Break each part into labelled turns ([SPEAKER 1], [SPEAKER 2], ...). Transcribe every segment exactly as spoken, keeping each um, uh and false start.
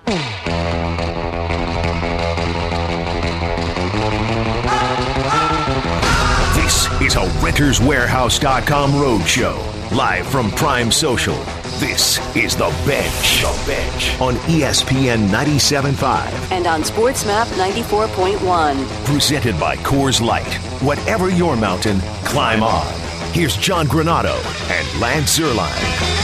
[SPEAKER 1] This is a Renters Warehouse dot com roadshow, live from Prime Social. This is The Bench, The Bench on E S P N ninety-seven point five.
[SPEAKER 2] And on SportsMap ninety-four point one.
[SPEAKER 1] Presented by Coors Light. Whatever your mountain, climb on. Here's John Granado and Lance Zierlein.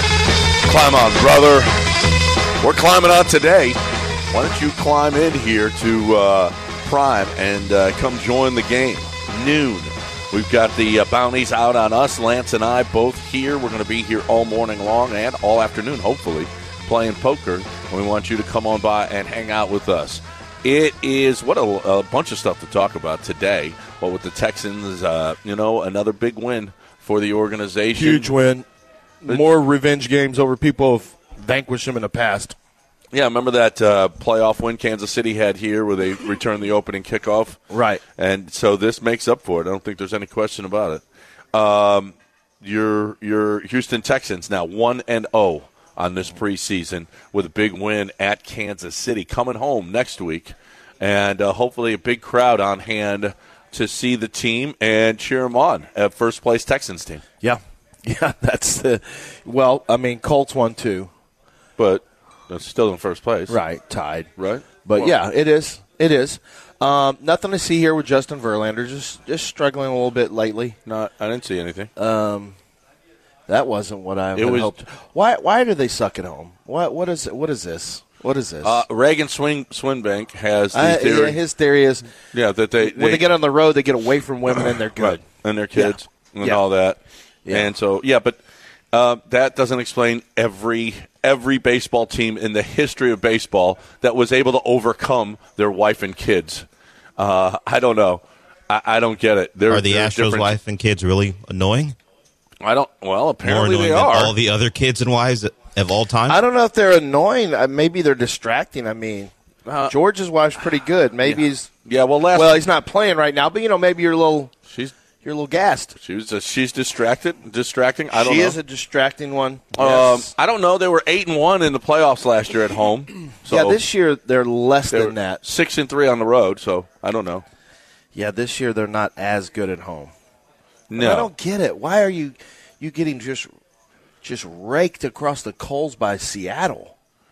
[SPEAKER 3] Climb on, brother. We're climbing on today. Why don't you climb in here to uh, Prime and uh, come join the game? Noon. We've got the uh, bounties out on us. Lance and I both here. We're going to be here all morning long and all afternoon, hopefully, playing poker. And we want you to come on by and hang out with us. It is, what a, a bunch of stuff to talk about today. Well, with the Texans, uh, you know, another big win for the organization.
[SPEAKER 4] Huge win. More revenge games over people who've vanquished them in the past.
[SPEAKER 3] Yeah, remember that uh, playoff win Kansas City had here where they returned the opening kickoff?
[SPEAKER 4] Right.
[SPEAKER 3] And so this makes up for it. I don't think there's any question about it. Um, your your Houston Texans now one and oh on this preseason with a big win at Kansas City, coming home next week. And uh, hopefully a big crowd on hand to see the team and cheer them on at first-place Texans team.
[SPEAKER 4] Yeah. Yeah, that's the – well, I mean, Colts won too.
[SPEAKER 3] But – it's still in first place.
[SPEAKER 4] Right, tied.
[SPEAKER 3] Right?
[SPEAKER 4] But,
[SPEAKER 3] well,
[SPEAKER 4] yeah, it is. It is. Um, nothing to see here with Justin Verlander. Just just struggling a little bit lately.
[SPEAKER 3] Not, I didn't see anything.
[SPEAKER 4] Um, that wasn't what I
[SPEAKER 3] it was,
[SPEAKER 4] hoped. Why Why do they suck at home? What What is What is this? What is this?
[SPEAKER 3] Uh, Reagan Swing, Swinbank has the
[SPEAKER 4] I,
[SPEAKER 3] theory.
[SPEAKER 4] Yeah, his theory is
[SPEAKER 3] yeah, that they,
[SPEAKER 4] when they, they get on the road, they get away from women and they're good.
[SPEAKER 3] Right. And their kids
[SPEAKER 4] yeah.
[SPEAKER 3] and
[SPEAKER 4] yeah.
[SPEAKER 3] all that.
[SPEAKER 4] Yeah.
[SPEAKER 3] And so, yeah, but uh, that doesn't explain every every baseball team in the history of baseball that was able to overcome their wife and kids. Uh, I don't know. I, I don't get it. They're,
[SPEAKER 5] are the
[SPEAKER 3] they're
[SPEAKER 5] Astros'
[SPEAKER 3] different.
[SPEAKER 5] wife and kids really annoying?
[SPEAKER 3] I don't. Well,
[SPEAKER 5] More
[SPEAKER 3] apparently
[SPEAKER 5] annoying
[SPEAKER 3] they
[SPEAKER 5] than
[SPEAKER 3] are.
[SPEAKER 5] all the other kids and wives of all time?
[SPEAKER 4] I don't know if they're annoying. Uh, maybe they're distracting. I mean,
[SPEAKER 3] Uh,
[SPEAKER 4] George's wife's pretty good. Maybe
[SPEAKER 3] yeah.
[SPEAKER 4] he's
[SPEAKER 3] yeah. Well, last
[SPEAKER 4] well, he's not playing right now, but you know, maybe you're a little
[SPEAKER 3] she's
[SPEAKER 4] you're a little gassed.
[SPEAKER 3] she was uh, she's distracted, distracting. I don't
[SPEAKER 4] she
[SPEAKER 3] know.
[SPEAKER 4] is a distracting one.
[SPEAKER 3] Um,
[SPEAKER 4] Yes.
[SPEAKER 3] I don't know. They were eight and one in the playoffs last year at home. So
[SPEAKER 4] yeah, this year they're less
[SPEAKER 3] they
[SPEAKER 4] than
[SPEAKER 3] were
[SPEAKER 4] that.
[SPEAKER 3] Six and three on the road. So I don't know.
[SPEAKER 4] Yeah, this year they're not as good at home.
[SPEAKER 3] No,
[SPEAKER 4] I don't get it. Why are you you getting just just raked across the coals by Seattle?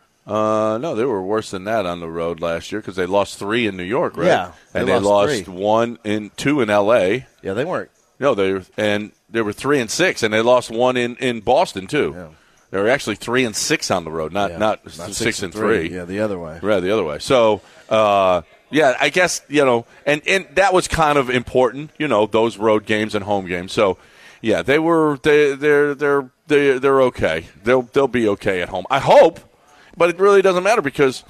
[SPEAKER 3] Uh, no, they were worse than that on the road last year because they lost three in New York, right?
[SPEAKER 4] Yeah, they
[SPEAKER 3] and they
[SPEAKER 4] lost
[SPEAKER 3] lost
[SPEAKER 4] three.
[SPEAKER 3] one in two in L A.
[SPEAKER 4] Yeah, they weren't.
[SPEAKER 3] No, they were, and they were three and six, and they lost one in, in Boston too.
[SPEAKER 4] Yeah.
[SPEAKER 3] They were actually three and six on the road, not
[SPEAKER 4] Yeah.
[SPEAKER 3] not,
[SPEAKER 4] Not
[SPEAKER 3] six,
[SPEAKER 4] six
[SPEAKER 3] and
[SPEAKER 4] and
[SPEAKER 3] three.
[SPEAKER 4] three. Yeah, the other way.
[SPEAKER 3] Right, the other way. So, uh, yeah, I guess you know, and, and that was kind of important, you know, those road games and home games. So, yeah, they were they they're they're they they're okay. They'll they'll be okay at home. I hope, but it really doesn't matter because,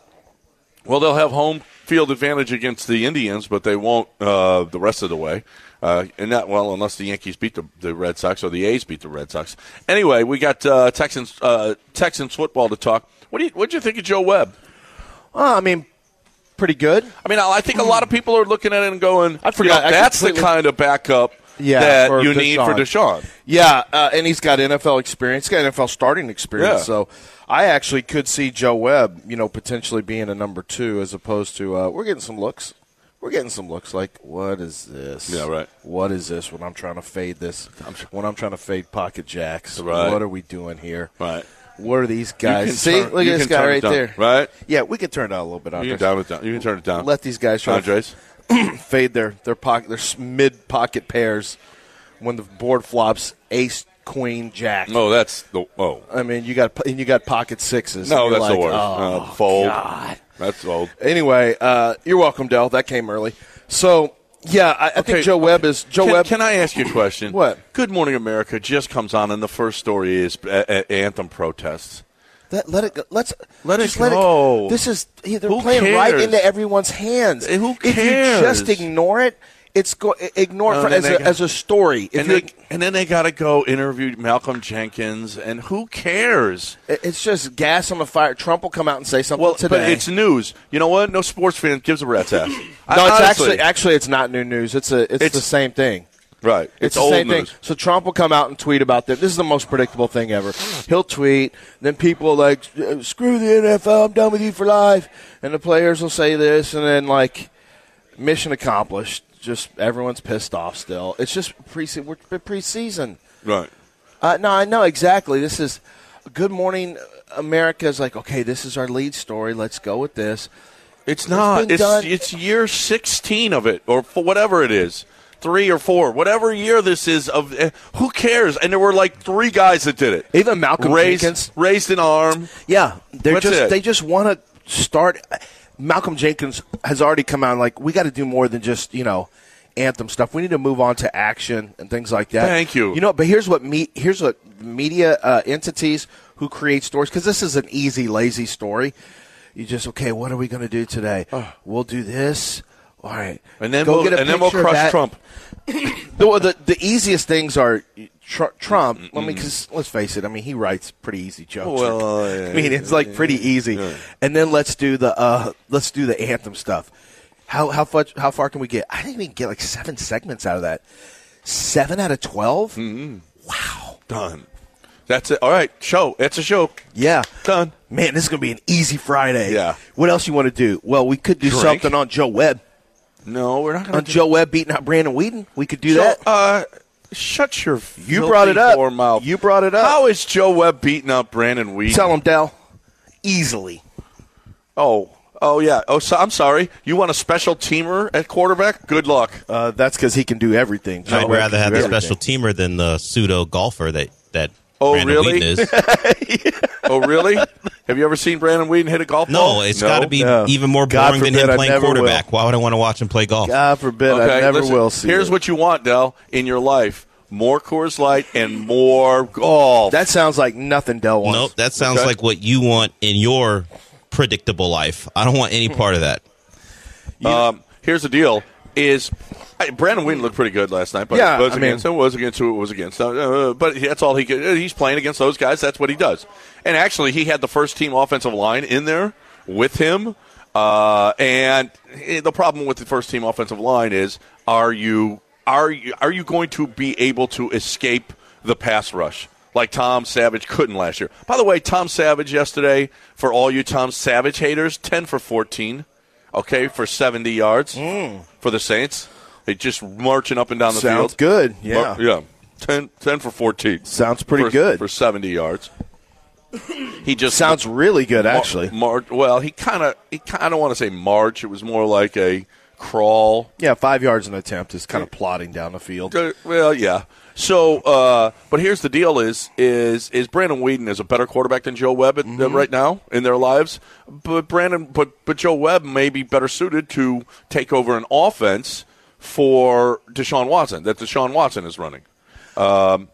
[SPEAKER 3] well, they'll have home field advantage against the Indians, but they won't uh, the rest of the way. Uh, and not well unless the Yankees beat the, the Red Sox or the A's beat the Red Sox. Anyway, we got uh, Texans uh, Texans football to talk. What do you what do you think of Joe Webb?
[SPEAKER 4] Well, I mean, pretty good.
[SPEAKER 3] I mean, I think a lot of people are looking at it and going,
[SPEAKER 4] I forgot.
[SPEAKER 3] you know,
[SPEAKER 4] I
[SPEAKER 3] that's the
[SPEAKER 4] completely-
[SPEAKER 3] kind of backup
[SPEAKER 4] Yeah,
[SPEAKER 3] that
[SPEAKER 4] for
[SPEAKER 3] you need for Deshaun.
[SPEAKER 4] Yeah, uh, and he's got N F L experience. He's got N F L starting experience.
[SPEAKER 3] Yeah.
[SPEAKER 4] So I actually could see Joe Webb, you know, potentially being a number two as opposed to uh, we're getting some looks. We're getting some looks like, what is this?
[SPEAKER 3] Yeah, right.
[SPEAKER 4] What is this when I'm trying to fade this? When I'm trying to fade pocket jacks.
[SPEAKER 3] Right.
[SPEAKER 4] What are we doing here?
[SPEAKER 3] Right.
[SPEAKER 4] What are these
[SPEAKER 3] You
[SPEAKER 4] guys?
[SPEAKER 3] can
[SPEAKER 4] See,
[SPEAKER 3] turn-
[SPEAKER 4] look
[SPEAKER 3] you
[SPEAKER 4] at this
[SPEAKER 3] can
[SPEAKER 4] guy
[SPEAKER 3] turn it
[SPEAKER 4] right
[SPEAKER 3] down,
[SPEAKER 4] there.
[SPEAKER 3] right?
[SPEAKER 4] Yeah, we can turn it down a little bit.
[SPEAKER 3] You
[SPEAKER 4] Andres.
[SPEAKER 3] can down it down. You can turn it down.
[SPEAKER 4] Let these guys try
[SPEAKER 3] Andres.
[SPEAKER 4] to fade their their pocket, their mid pocket pairs when the board flops ace, queen, jack.
[SPEAKER 3] Oh, that's the oh.
[SPEAKER 4] I mean, you got and you got pocket sixes.
[SPEAKER 3] No,
[SPEAKER 4] and you're
[SPEAKER 3] that's the
[SPEAKER 4] like,
[SPEAKER 3] worst.
[SPEAKER 4] Oh,
[SPEAKER 3] Uh, fold.
[SPEAKER 4] God.
[SPEAKER 3] That's old.
[SPEAKER 4] Anyway, uh, you're welcome, Del. That came early. So, yeah, I, I
[SPEAKER 3] Okay,
[SPEAKER 4] think Joe Webb is Joe
[SPEAKER 3] Can,
[SPEAKER 4] Webb.
[SPEAKER 3] can I ask you a question?
[SPEAKER 4] What?
[SPEAKER 3] Good Morning America just comes on, and the first story is uh, uh, anthem protests.
[SPEAKER 4] That, let it go. Let's
[SPEAKER 3] Let it
[SPEAKER 4] just
[SPEAKER 3] go.
[SPEAKER 4] This is they're
[SPEAKER 3] Who
[SPEAKER 4] playing right
[SPEAKER 3] cares?
[SPEAKER 4] into everyone's hands.
[SPEAKER 3] Who
[SPEAKER 4] If you
[SPEAKER 3] cares?
[SPEAKER 4] just ignore it, it's go ignore
[SPEAKER 3] No,
[SPEAKER 4] it for,
[SPEAKER 3] then
[SPEAKER 4] as
[SPEAKER 3] they
[SPEAKER 4] a,
[SPEAKER 3] got-
[SPEAKER 4] as a story. If
[SPEAKER 3] And,
[SPEAKER 4] you,
[SPEAKER 3] they, and then they got to go interview Malcolm Jenkins, and who cares?
[SPEAKER 4] it's just gas on the fire. Trump will come out and say something
[SPEAKER 3] Well,
[SPEAKER 4] today.
[SPEAKER 3] but it's news. You know what? No sports fan gives a rat's ass.
[SPEAKER 4] no,
[SPEAKER 3] I-
[SPEAKER 4] it's
[SPEAKER 3] honestly,
[SPEAKER 4] actually actually it's not new news. It's a it's,
[SPEAKER 3] It's-
[SPEAKER 4] the same thing.
[SPEAKER 3] Right.
[SPEAKER 4] It's,
[SPEAKER 3] It's
[SPEAKER 4] the
[SPEAKER 3] old
[SPEAKER 4] same
[SPEAKER 3] news.
[SPEAKER 4] thing. So Trump will come out and tweet about this. This is the most predictable thing ever. He'll tweet, then people are like, screw the N F L, I'm done with you for life. And the players will say this, and then, like, mission accomplished. Just everyone's pissed off still. It's just pre we're preseason.
[SPEAKER 3] Right.
[SPEAKER 4] Uh, no, I know exactly. This is Good Morning America is like, okay, this is our lead story. Let's go with this.
[SPEAKER 3] It's not.
[SPEAKER 4] been
[SPEAKER 3] It's
[SPEAKER 4] done-
[SPEAKER 3] it's year sixteen of it, or for whatever it is, three or four, whatever year this is. Of uh, who cares? And there were like three guys that did it.
[SPEAKER 4] Even Malcolm
[SPEAKER 3] raised,
[SPEAKER 4] Jenkins.
[SPEAKER 3] raised an arm.
[SPEAKER 4] Yeah, they're
[SPEAKER 3] That's
[SPEAKER 4] just
[SPEAKER 3] it.
[SPEAKER 4] they just want to start. Malcolm Jenkins has already come out like we got to do more than just you know anthem stuff. We need to move on to action and things like that.
[SPEAKER 3] Thank you.
[SPEAKER 4] You know, but here's what me here's what media uh, entities who create stories, because this is an easy, lazy story. You just okay. What are we going to do today? We'll do this. All right,
[SPEAKER 3] And then
[SPEAKER 4] Go
[SPEAKER 3] we'll
[SPEAKER 4] get a
[SPEAKER 3] and then we'll
[SPEAKER 4] picture of
[SPEAKER 3] crush
[SPEAKER 4] that.
[SPEAKER 3] Trump.
[SPEAKER 4] The, the, the easiest things are tr- Trump. I mean, because let's face it. I mean, he writes pretty easy jokes.
[SPEAKER 3] Well, uh, yeah,
[SPEAKER 4] I mean, it's like pretty easy.
[SPEAKER 3] yeah.
[SPEAKER 4] And then let's do the uh, let's do the anthem stuff. How how far how far can we get? I think we can get like seven segments out of that. Seven out of twelve. Mm-hmm. Wow,
[SPEAKER 3] Done. That's it. All right, show. It's a show.
[SPEAKER 4] yeah,
[SPEAKER 3] Done.
[SPEAKER 4] man, this is gonna be an easy Friday.
[SPEAKER 3] Yeah.
[SPEAKER 4] What else you want to do? Well, we could do
[SPEAKER 3] Drink.
[SPEAKER 4] something on Joe Webb.
[SPEAKER 3] No, we're not going
[SPEAKER 4] On
[SPEAKER 3] to.
[SPEAKER 4] Joe Webb beating out Brandon Whedon. We could do
[SPEAKER 3] Joe,
[SPEAKER 4] that.
[SPEAKER 3] uh, shut your.
[SPEAKER 4] You brought it up.
[SPEAKER 3] Or mouth.
[SPEAKER 4] You brought it up.
[SPEAKER 3] How is Joe Webb beating up Brandon Wheaton?
[SPEAKER 4] Tell him, Dell. Easily.
[SPEAKER 3] Oh, oh yeah. Oh, so, I'm sorry. You want a special teamer at quarterback? Good luck.
[SPEAKER 4] Uh, that's because he can do everything. Joe
[SPEAKER 5] I'd
[SPEAKER 4] Webb
[SPEAKER 5] rather
[SPEAKER 4] can
[SPEAKER 5] have
[SPEAKER 4] do
[SPEAKER 5] the
[SPEAKER 4] everything.
[SPEAKER 5] special teamer than the pseudo golfer that that
[SPEAKER 3] Oh,
[SPEAKER 5] Brandon
[SPEAKER 3] really?
[SPEAKER 5] Wheaton is.
[SPEAKER 3] Oh, really? Have you ever seen Brandon Wheaton hit a golf ball?
[SPEAKER 5] No, it's got to be
[SPEAKER 4] No.
[SPEAKER 5] even more
[SPEAKER 4] God
[SPEAKER 5] boring than
[SPEAKER 4] forbid,
[SPEAKER 5] him
[SPEAKER 4] I
[SPEAKER 5] playing
[SPEAKER 4] never
[SPEAKER 5] quarterback. Why would I want to watch him play golf?
[SPEAKER 4] God forbid,
[SPEAKER 3] Okay,
[SPEAKER 4] I never
[SPEAKER 3] listen,
[SPEAKER 4] will see
[SPEAKER 3] Here's
[SPEAKER 4] it.
[SPEAKER 3] what you want, Dell, in your life: more Coors Light and more golf.
[SPEAKER 4] That sounds like nothing Dell wants.
[SPEAKER 5] Nope, that sounds
[SPEAKER 3] Okay.
[SPEAKER 5] like what you want in your predictable life. I don't want any part of that.
[SPEAKER 3] Um, here's the deal: is I, Brandon Wheaton looked pretty good last night, but
[SPEAKER 4] Yeah,
[SPEAKER 3] it was
[SPEAKER 4] I mean-
[SPEAKER 3] against. It was against who it was against. Uh, but that's all he could. He's playing against those guys. That's what he does. And actually, he had the first team offensive line in there with him. Uh, and the problem with the first team offensive line is: are you are you are you going to be able to escape the pass rush like Tom Savage couldn't last year? By the way, Tom Savage yesterday, for all you Tom Savage haters, ten for fourteen. Okay, for seventy yards for the Saints. They just marching up and down the
[SPEAKER 4] Sounds
[SPEAKER 3] field.
[SPEAKER 4] good. Yeah.
[SPEAKER 3] Mar- yeah. ten, ten for fourteen.
[SPEAKER 4] Sounds pretty
[SPEAKER 3] for,
[SPEAKER 4] good.
[SPEAKER 3] For seventy yards. He just
[SPEAKER 4] Sounds really good,
[SPEAKER 3] mar-
[SPEAKER 4] actually.
[SPEAKER 3] Mar- well, he kind of he kind of want to say march. It was more like a crawl.
[SPEAKER 4] Yeah, five yards an attempt is kind of plodding down the field.
[SPEAKER 3] Uh, well, yeah. So, uh, but here's the deal: is is is Brandon Whedon is a better quarterback than Joe Webb at,
[SPEAKER 4] Mm-hmm.
[SPEAKER 3] right now in their lives. But Brandon, but but Joe Webb may be better suited to take over an offense for Deshaun Watson that Deshaun Watson is running. Um,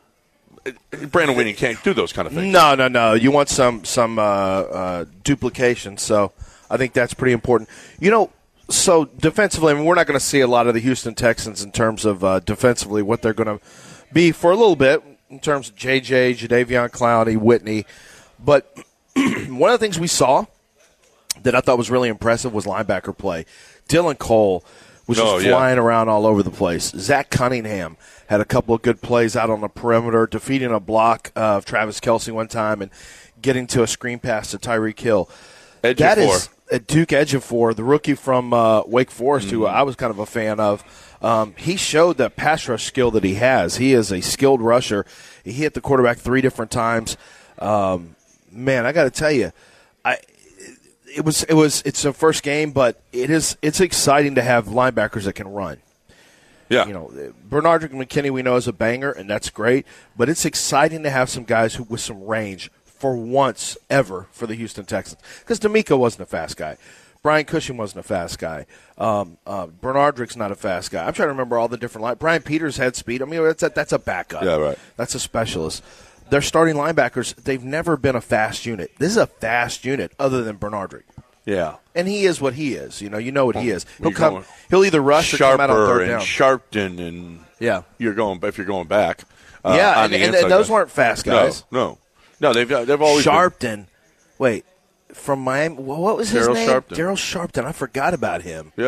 [SPEAKER 3] Brandon Whedon can't do those kind of things.
[SPEAKER 4] No, no, no. You want some some uh, uh, duplication. So I think that's pretty important. You know, so defensively, I mean, we're not going to see a lot of the Houston Texans in terms of uh, defensively what they're going to be for a little bit in terms of J J, Jadeveon Clowney, Whitney. But one of the things we saw that I thought was really impressive was linebacker play. Dylan Cole was just
[SPEAKER 3] Oh, yeah.
[SPEAKER 4] flying around all over the place. Zach Cunningham had a couple of good plays out on the perimeter, defeating a block of Travis Kelce one time and getting to a screen pass to Tyreek Hill.
[SPEAKER 3] Ejiofor.
[SPEAKER 4] That is uh, Duke Ejiofor, the rookie from uh, Wake Forest, who I was kind of a fan of. Um, he showed that pass rush skill that he has. He is a skilled rusher. He hit the quarterback three different times. Um, man, I got to tell you, I it was it was it's a first game, but it is it's exciting to have linebackers that can run.
[SPEAKER 3] Yeah.
[SPEAKER 4] You know, Bernardrick McKinney we know is a banger, and that's great. But it's exciting to have some guys who with some range for once ever for the Houston Texans. Because D'Amico wasn't a fast guy. Brian Cushing wasn't a fast guy. Um, uh, Bernardrick's not a fast guy. I'm trying to remember all the different line. Brian Peters had speed. I mean, that's a, that's a backup.
[SPEAKER 3] Yeah, right.
[SPEAKER 4] That's a specialist. Their starting linebackers, they've never been a fast unit. This is a fast unit other than Bernardrick.
[SPEAKER 3] Yeah.
[SPEAKER 4] And he is what he is. You know, you know what he is. He'll
[SPEAKER 3] You're
[SPEAKER 4] come.
[SPEAKER 3] going
[SPEAKER 4] He'll either rush or come out on
[SPEAKER 3] Sharper
[SPEAKER 4] third
[SPEAKER 3] and
[SPEAKER 4] down.
[SPEAKER 3] Sharpton and
[SPEAKER 4] Yeah.
[SPEAKER 3] you're going if you're going back. Uh,
[SPEAKER 4] yeah,
[SPEAKER 3] on
[SPEAKER 4] and,
[SPEAKER 3] the
[SPEAKER 4] and,
[SPEAKER 3] inside
[SPEAKER 4] and those
[SPEAKER 3] guys.
[SPEAKER 4] weren't fast guys.
[SPEAKER 3] No, no, no. They've they've always been-
[SPEAKER 4] Sharpton. Wait, from Miami. What was his
[SPEAKER 3] Darryl
[SPEAKER 4] name?
[SPEAKER 3] Sharpton.
[SPEAKER 4] Daryl Sharpton. I forgot about him.
[SPEAKER 3] Yeah.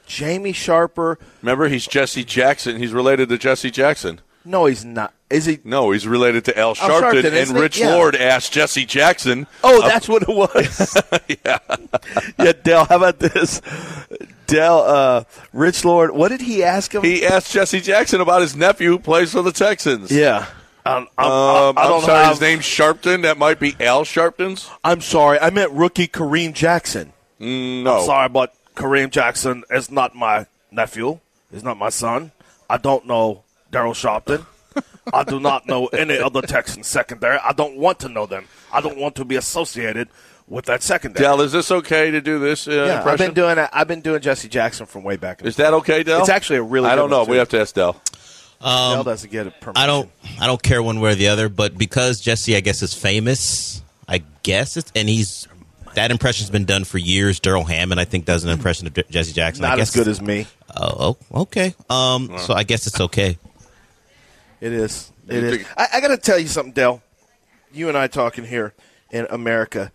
[SPEAKER 4] Jamie Sharper.
[SPEAKER 3] Remember, he's Jesse Jackson. He's related to Jesse Jackson.
[SPEAKER 4] No, he's not. Is he?
[SPEAKER 3] No, he's related to Al Sharpton.
[SPEAKER 4] Sharpton,
[SPEAKER 3] and
[SPEAKER 4] isn't he?
[SPEAKER 3] Rich
[SPEAKER 4] Yeah.
[SPEAKER 3] Lord asked Jesse Jackson.
[SPEAKER 4] Oh, that's what it was.
[SPEAKER 3] Yeah.
[SPEAKER 4] Yeah, Dell, how about this? Dell, uh, Rich Lord, what did he ask him?
[SPEAKER 3] He asked Jesse Jackson about his nephew who plays for the Texans.
[SPEAKER 4] yeah. Um, I'm,
[SPEAKER 3] Um,
[SPEAKER 4] I
[SPEAKER 3] I'm
[SPEAKER 4] don't know
[SPEAKER 3] sorry,
[SPEAKER 4] how-
[SPEAKER 3] his name's Sharpton. That might be Al Sharpton's.
[SPEAKER 4] I'm sorry. I meant rookie Kareem Jackson.
[SPEAKER 3] Mm, no.
[SPEAKER 4] I'm sorry, but Kareem Jackson is not my nephew. He's not my son. I don't know Daryl Sharpton. I do not know any other Texans secondary. I don't want to know them. I don't want to be associated with that secondary.
[SPEAKER 3] Dell, is this okay to do this uh,
[SPEAKER 4] yeah,
[SPEAKER 3] impression?
[SPEAKER 4] I've been doing it. I've been doing Jesse Jackson from way back. In
[SPEAKER 3] Is that okay, Dell?
[SPEAKER 4] It's actually a really.
[SPEAKER 3] I
[SPEAKER 4] good
[SPEAKER 3] don't know.
[SPEAKER 4] one, too.
[SPEAKER 3] We have to ask Dell.
[SPEAKER 4] Dell doesn't get it. Permission.
[SPEAKER 5] I don't. I don't care one way or the other. But because Jesse, I guess, is famous, I guess it's and he's that impression's been done for years. Daryl Hammond, I think, does an impression of Jesse Jackson. I
[SPEAKER 4] Not
[SPEAKER 5] guess
[SPEAKER 4] as good as me.
[SPEAKER 5] Oh, oh, okay. Um, so I guess it's okay.
[SPEAKER 4] It is. It
[SPEAKER 3] You
[SPEAKER 4] is.
[SPEAKER 3] think-
[SPEAKER 4] I, I got to tell you something, Dell. You and I talking here in America.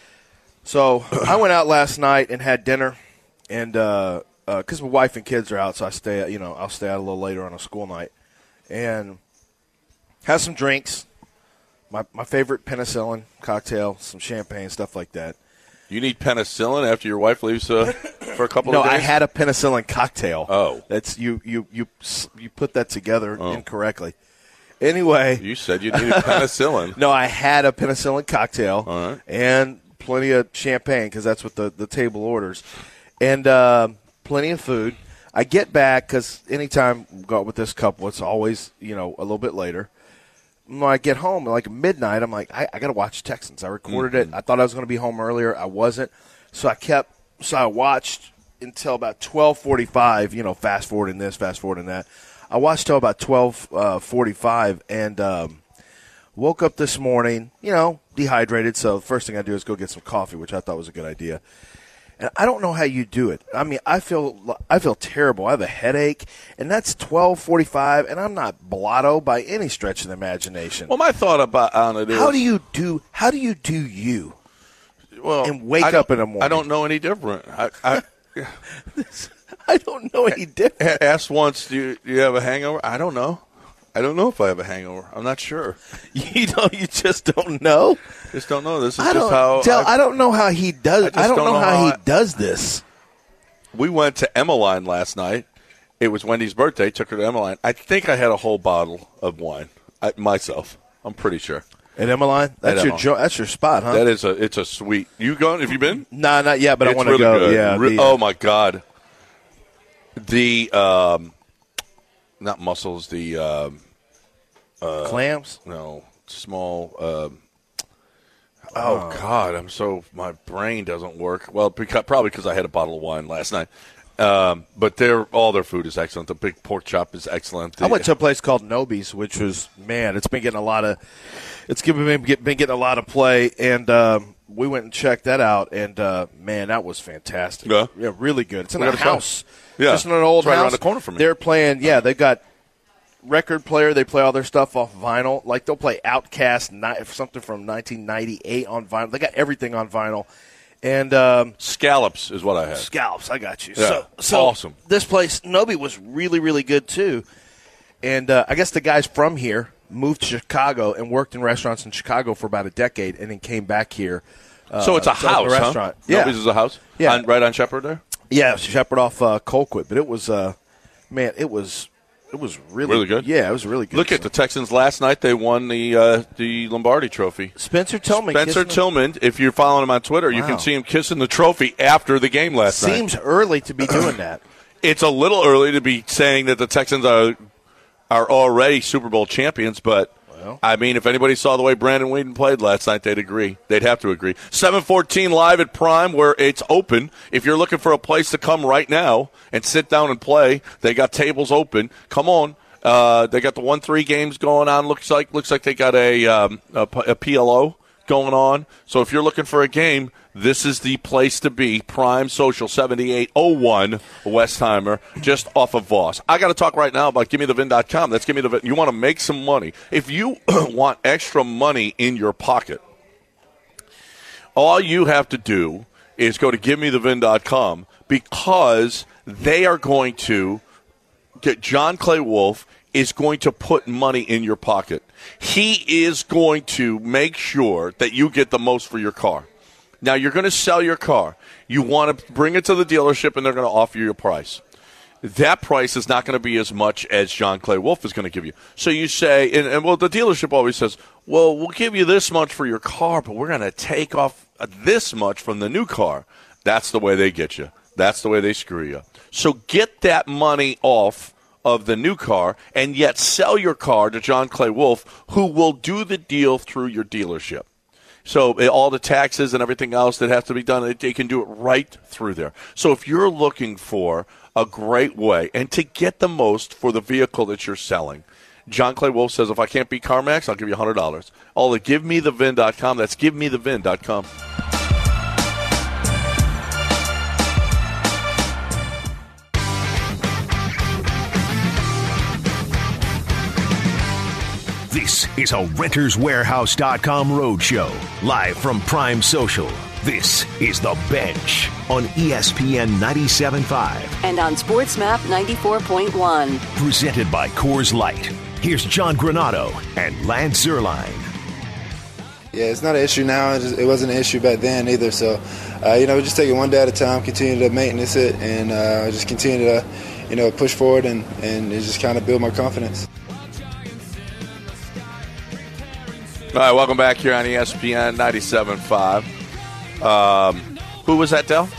[SPEAKER 4] So I went out last night and had dinner, and because uh, uh, my wife and kids are out, so I stay. You know, I'll stay out a little later on a school night, and have some drinks. My my favorite penicillin cocktail, some champagne, stuff like that.
[SPEAKER 3] You need penicillin after your wife leaves uh, for a couple
[SPEAKER 4] No,
[SPEAKER 3] of days?
[SPEAKER 4] I had a penicillin cocktail.
[SPEAKER 3] Oh.
[SPEAKER 4] That's you you you you put that together
[SPEAKER 3] Oh.
[SPEAKER 4] incorrectly. Anyway,
[SPEAKER 3] You said you needed penicillin.
[SPEAKER 4] no, I had a penicillin cocktail
[SPEAKER 3] All right.
[SPEAKER 4] and plenty of champagne because that's what the, the table orders, and uh, plenty of food. I get back because anytime we go out with this couple, it's always you know a little bit later. When I get home, like midnight, I'm like, I, I got to watch Texans. I recorded
[SPEAKER 3] Mm-hmm.
[SPEAKER 4] it. I thought I was going to be home earlier. I wasn't, so I kept. So I watched until about twelve forty-five. You know, fast forwarding this, fast forwarding that. I watched till about twelve forty-five, and um, woke up this morning. You know, dehydrated. So the first thing I do is go get some coffee, which I thought was a good idea. And I don't know how you do it. I mean, I feel I feel terrible. I have a headache, and that's twelve forty-five, and I'm not blotto by any stretch of the imagination.
[SPEAKER 3] Well, my thought about on it is
[SPEAKER 4] How do you do? How do you do you?
[SPEAKER 3] well,
[SPEAKER 4] and wake
[SPEAKER 3] I don't-
[SPEAKER 4] up in the morning?
[SPEAKER 3] I don't know any different. I, I
[SPEAKER 4] I don't know any different.
[SPEAKER 3] asked once, do you, do you have a hangover? I don't know. I don't know if I have a hangover. I'm not sure.
[SPEAKER 4] You don't. You just don't know.
[SPEAKER 3] Just don't know. This is
[SPEAKER 4] I
[SPEAKER 3] just
[SPEAKER 4] don't.
[SPEAKER 3] how
[SPEAKER 4] Del,
[SPEAKER 3] I-
[SPEAKER 4] I don't know how he does.
[SPEAKER 3] I
[SPEAKER 4] I,
[SPEAKER 3] just
[SPEAKER 4] don't,
[SPEAKER 3] don't
[SPEAKER 4] know,
[SPEAKER 3] know
[SPEAKER 4] how,
[SPEAKER 3] how
[SPEAKER 4] he
[SPEAKER 3] I-
[SPEAKER 4] does this.
[SPEAKER 3] we went to Emmeline last night. It was Wendy's birthday. Took her to Emmeline. I think I had a whole bottle of wine I, myself. I'm pretty sure.
[SPEAKER 4] At Emmeline, that's
[SPEAKER 3] At
[SPEAKER 4] your
[SPEAKER 3] Emmeline.
[SPEAKER 4] jo- that's your spot, huh?
[SPEAKER 3] That is a. It's a sweet. You going? Have you been?
[SPEAKER 4] Nah, not yet, but I
[SPEAKER 3] It's
[SPEAKER 4] want to
[SPEAKER 3] really
[SPEAKER 4] go.
[SPEAKER 3] good.
[SPEAKER 4] Yeah.
[SPEAKER 3] Re-
[SPEAKER 4] the-
[SPEAKER 3] oh my God. The um, not mussels. The um,
[SPEAKER 4] clams.
[SPEAKER 3] no small. Um, oh God, I'm so my brain doesn't work. Well, because, probably because I had a bottle of wine last night. Um, but their all their food is excellent. The big pork chop is excellent. The,
[SPEAKER 4] I went to a place called Nobi's, which was man, it's been getting a lot of, it's given been, been getting a lot of play, and um, we went and checked that out, and uh, man, that was fantastic.
[SPEAKER 3] Yeah?
[SPEAKER 4] yeah, really good. It's in
[SPEAKER 3] We
[SPEAKER 4] a
[SPEAKER 3] gotta try.
[SPEAKER 4] house,
[SPEAKER 3] Yeah.
[SPEAKER 4] just in an old
[SPEAKER 3] It's right
[SPEAKER 4] house
[SPEAKER 3] around the corner from me.
[SPEAKER 4] They're playing, yeah, they got record player. They play all their stuff off vinyl. Like they'll play Outkast, ni- something from nineteen ninety-eight on vinyl. They got everything on vinyl, and. Um,
[SPEAKER 3] scallops is what I had.
[SPEAKER 4] Scallops, I got you.
[SPEAKER 3] Yeah,
[SPEAKER 4] So, so
[SPEAKER 3] awesome.
[SPEAKER 4] This place, Nobi, was really, really good too. And uh, I guess the guys from here moved to Chicago and worked in restaurants in Chicago for about a decade, and then came back here. Uh,
[SPEAKER 3] So it's a
[SPEAKER 4] to open
[SPEAKER 3] house,
[SPEAKER 4] restaurant.
[SPEAKER 3] huh?
[SPEAKER 4] Yeah,
[SPEAKER 3] Nobody's is a house.
[SPEAKER 4] Yeah.
[SPEAKER 3] On, right on Shepherd there.
[SPEAKER 4] yeah, Shepherd off uh, Colquitt, but it was, uh, man, it was, it was really,
[SPEAKER 3] Really good?
[SPEAKER 4] Yeah, it was really good.
[SPEAKER 3] Look at the Texans last night. They won the uh, the Lombardi Trophy.
[SPEAKER 4] Spencer Tillman.
[SPEAKER 3] Spencer
[SPEAKER 4] kissing the-
[SPEAKER 3] Tillman, if you're following him on Twitter, you
[SPEAKER 4] Wow.
[SPEAKER 3] can see him kissing the trophy after the game last night.
[SPEAKER 4] Seems early to be doing that.
[SPEAKER 3] It's a little early to be saying that the Texans are are already Super Bowl champions, but
[SPEAKER 4] Well.
[SPEAKER 3] I mean, if anybody saw the way Brandon Whedon played last night, they'd agree. They'd have to agree. seven fourteen live at Prime, where it's open. If you're looking for a place to come right now and sit down and play, they got tables open. Come on. Uh, they got the one three games going on. Looks like looks like they got a, um, a, P- a P L O going on. So if you're looking for a game, this is the place to be. Prime Social, seventy-eight oh one Westheimer, just off of Voss. I got to talk right now about give me the vin dot com. That's give me the vin. You want to make some money. If you want extra money in your pocket, all you have to do is go to give me the vin dot com because they are going to get John Clay Wolfe is going to put money in your pocket. He is going to make sure that you get the most for your car. Now, you're going to sell your car. You want to bring it to the dealership, and they're going to offer you a price. That price is not going to be as much as John Clay Wolfe is going to give you. So you say, and, and well, the dealership always says, well, we'll give you this much for your car, but we're going to take off this much from the new car. That's the way they get you. That's the way they screw you. So get that money off of the new car and yet sell your car to John Clay Wolfe, who will do the deal through your dealership. So all the taxes and everything else that has to be done, they can do it right through there. So if you're looking for a great way and to get the most for the vehicle that you're selling, John Clay Wolfe says, if I can't beat CarMax, I'll give you one hundred dollars. All at give me the vin dot com. That's give me the vin dot com.
[SPEAKER 1] This is a renters warehouse dot com roadshow, live from Prime Social. This is The Bench on E S P N ninety-seven point five.
[SPEAKER 2] And on SportsMap ninety-four point one.
[SPEAKER 1] Presented by Coors Light. Here's John Granado and Lance Zierlein.
[SPEAKER 6] Yeah, it's not an issue now. It, just, it wasn't an issue back then either. So, uh, you know, we just take it one day at a time, continue to maintenance it, and uh, just continue to, you know, push forward and, and just kind of build my confidence.
[SPEAKER 3] All right, welcome back here on E S P N ninety-seven point five. Um, who was that, Del?